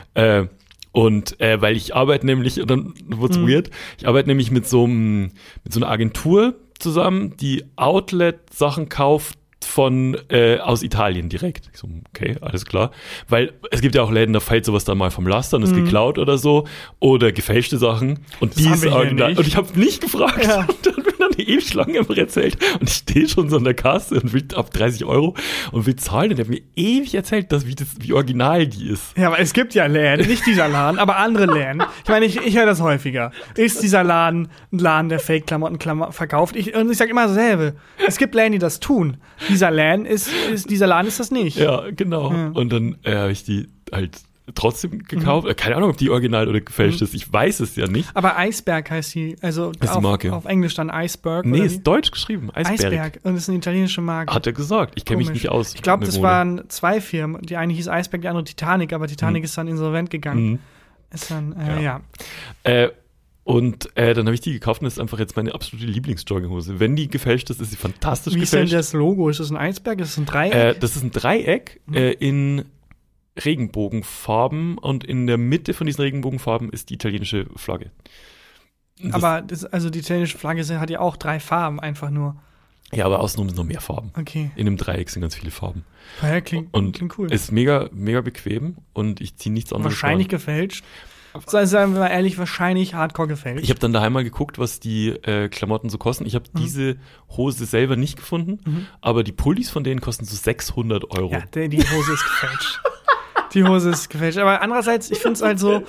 Weil ich arbeite nämlich, und dann wird's weird, ich arbeite nämlich mit so einer Agentur zusammen, die Outlet-Sachen kauft aus Italien direkt. Ich so, okay, alles klar. Weil es gibt ja auch Läden, da fällt sowas dann mal vom Laster und ist geklaut oder so. Oder gefälschte Sachen. Und die ist original. Und ich habe nicht gefragt. Ja. Und dann bin dann ewig lange immer erzählt. Und ich stehe schon so an der Kasse und will ab 30 € und will zahlen. Und der hat mir ewig erzählt, wie original die ist. Ja, aber es gibt ja Läden, nicht dieser Laden, aber andere Läden. Ich meine, ich höre das häufiger. Ist dieser Laden ein Laden, der Fake-Klamotten verkauft? Und ich sage immer dasselbe. Es gibt Läden, die das tun. Dieser Laden ist das nicht. Ja, genau. Ja. Und dann habe ich die halt trotzdem gekauft. Keine Ahnung, ob die original oder gefälscht ist. Ich weiß es ja nicht. Aber Eisberg heißt die, also auf Englisch dann Iceberg. Nee, ist deutsch geschrieben. Eisberg. Und ist eine italienische Marke. Hat er gesagt. Ich kenne mich nicht aus. Ich glaube, das waren 2 Firmen. Die eine hieß Eisberg, die andere Titanic. Aber Titanic ist dann insolvent gegangen. Ist dann, ja. Und dann habe ich die gekauft und das ist einfach jetzt meine absolute Lieblingsjogginghose. Wenn die gefälscht ist, ist sie fantastisch gefälscht. Wie ist denn das Logo? Ist das ein Eisberg? Ist das ein Dreieck? Das ist ein Dreieck in Regenbogenfarben und in der Mitte von diesen Regenbogenfarben ist die italienische Flagge. Aber die italienische Flagge hat ja auch 3 Farben einfach nur. Ja, aber außenrum sind noch mehr Farben. Okay. In einem Dreieck sind ganz viele Farben. Ja, klingt cool. Ist mega, mega bequem und ich ziehe nichts anderes. Wahrscheinlich gefälscht. Sagen wir mal ehrlich, wahrscheinlich hardcore gefälscht. Ich habe dann daheim mal geguckt, was die Klamotten so kosten. Ich habe diese Hose selber nicht gefunden, aber die Pullis von denen kosten so 600 €. Ja, die Hose ist gefälscht. Die Hose ist gefälscht. Aber andererseits, ich finde es halt so,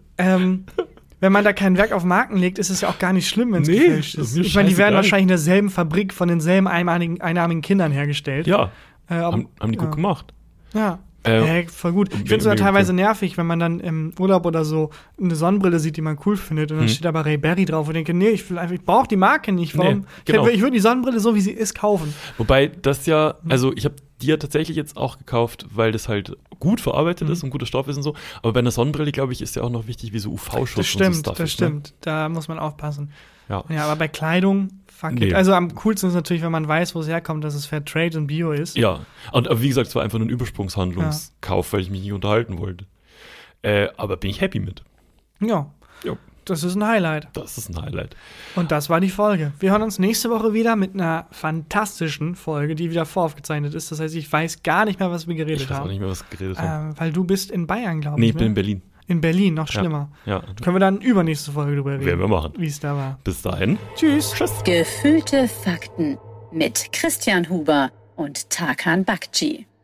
wenn man da kein Werk auf Marken legt, ist es ja auch gar nicht schlimm, wenn es gefälscht ist. Ich meine, die werden wahrscheinlich in derselben Fabrik von denselben einarmigen Kindern hergestellt. Ja, haben die gut gemacht. Ja. Voll gut. Ich finde es sogar teilweise nervig, wenn man dann im Urlaub oder so eine Sonnenbrille sieht, die man cool findet und dann steht aber Ray-Berry drauf und denke, nee, ich brauche die Marke nicht. Warum? Nee, genau. Ich würde die Sonnenbrille so, wie sie ist, kaufen. Wobei das ja, also ich habe die ja tatsächlich jetzt auch gekauft, weil das halt gut verarbeitet ist und guter Stoff ist und so. Aber bei einer Sonnenbrille, glaube ich, ist ja auch noch wichtig, wie so UV-Schutz und so Stuff Das stimmt. Da muss man aufpassen. Ja, aber bei Kleidung, fuck it. Also am coolsten ist natürlich, wenn man weiß, wo es herkommt, dass es Fair Trade und Bio ist. Ja, aber wie gesagt, es war einfach nur ein Übersprungshandlungskauf, weil ich mich nicht unterhalten wollte. Aber bin ich happy mit. Ja. Das ist ein Highlight. Und das war die Folge. Wir hören uns nächste Woche wieder mit einer fantastischen Folge, die wieder voraufgezeichnet ist. Das heißt, ich weiß gar nicht mehr, was wir geredet haben. Ich weiß auch nicht mehr, was wir geredet haben. Weil du bist in Bayern, glaube ich. Nee, ich bin in Berlin. In Berlin, noch schlimmer. Ja. Können wir dann übernächste Folge drüber reden. Werden wir machen. Wie es da war. Bis dahin. Tschüss. Gefühlte Fakten mit Christian Huber und Tarkan Bakci.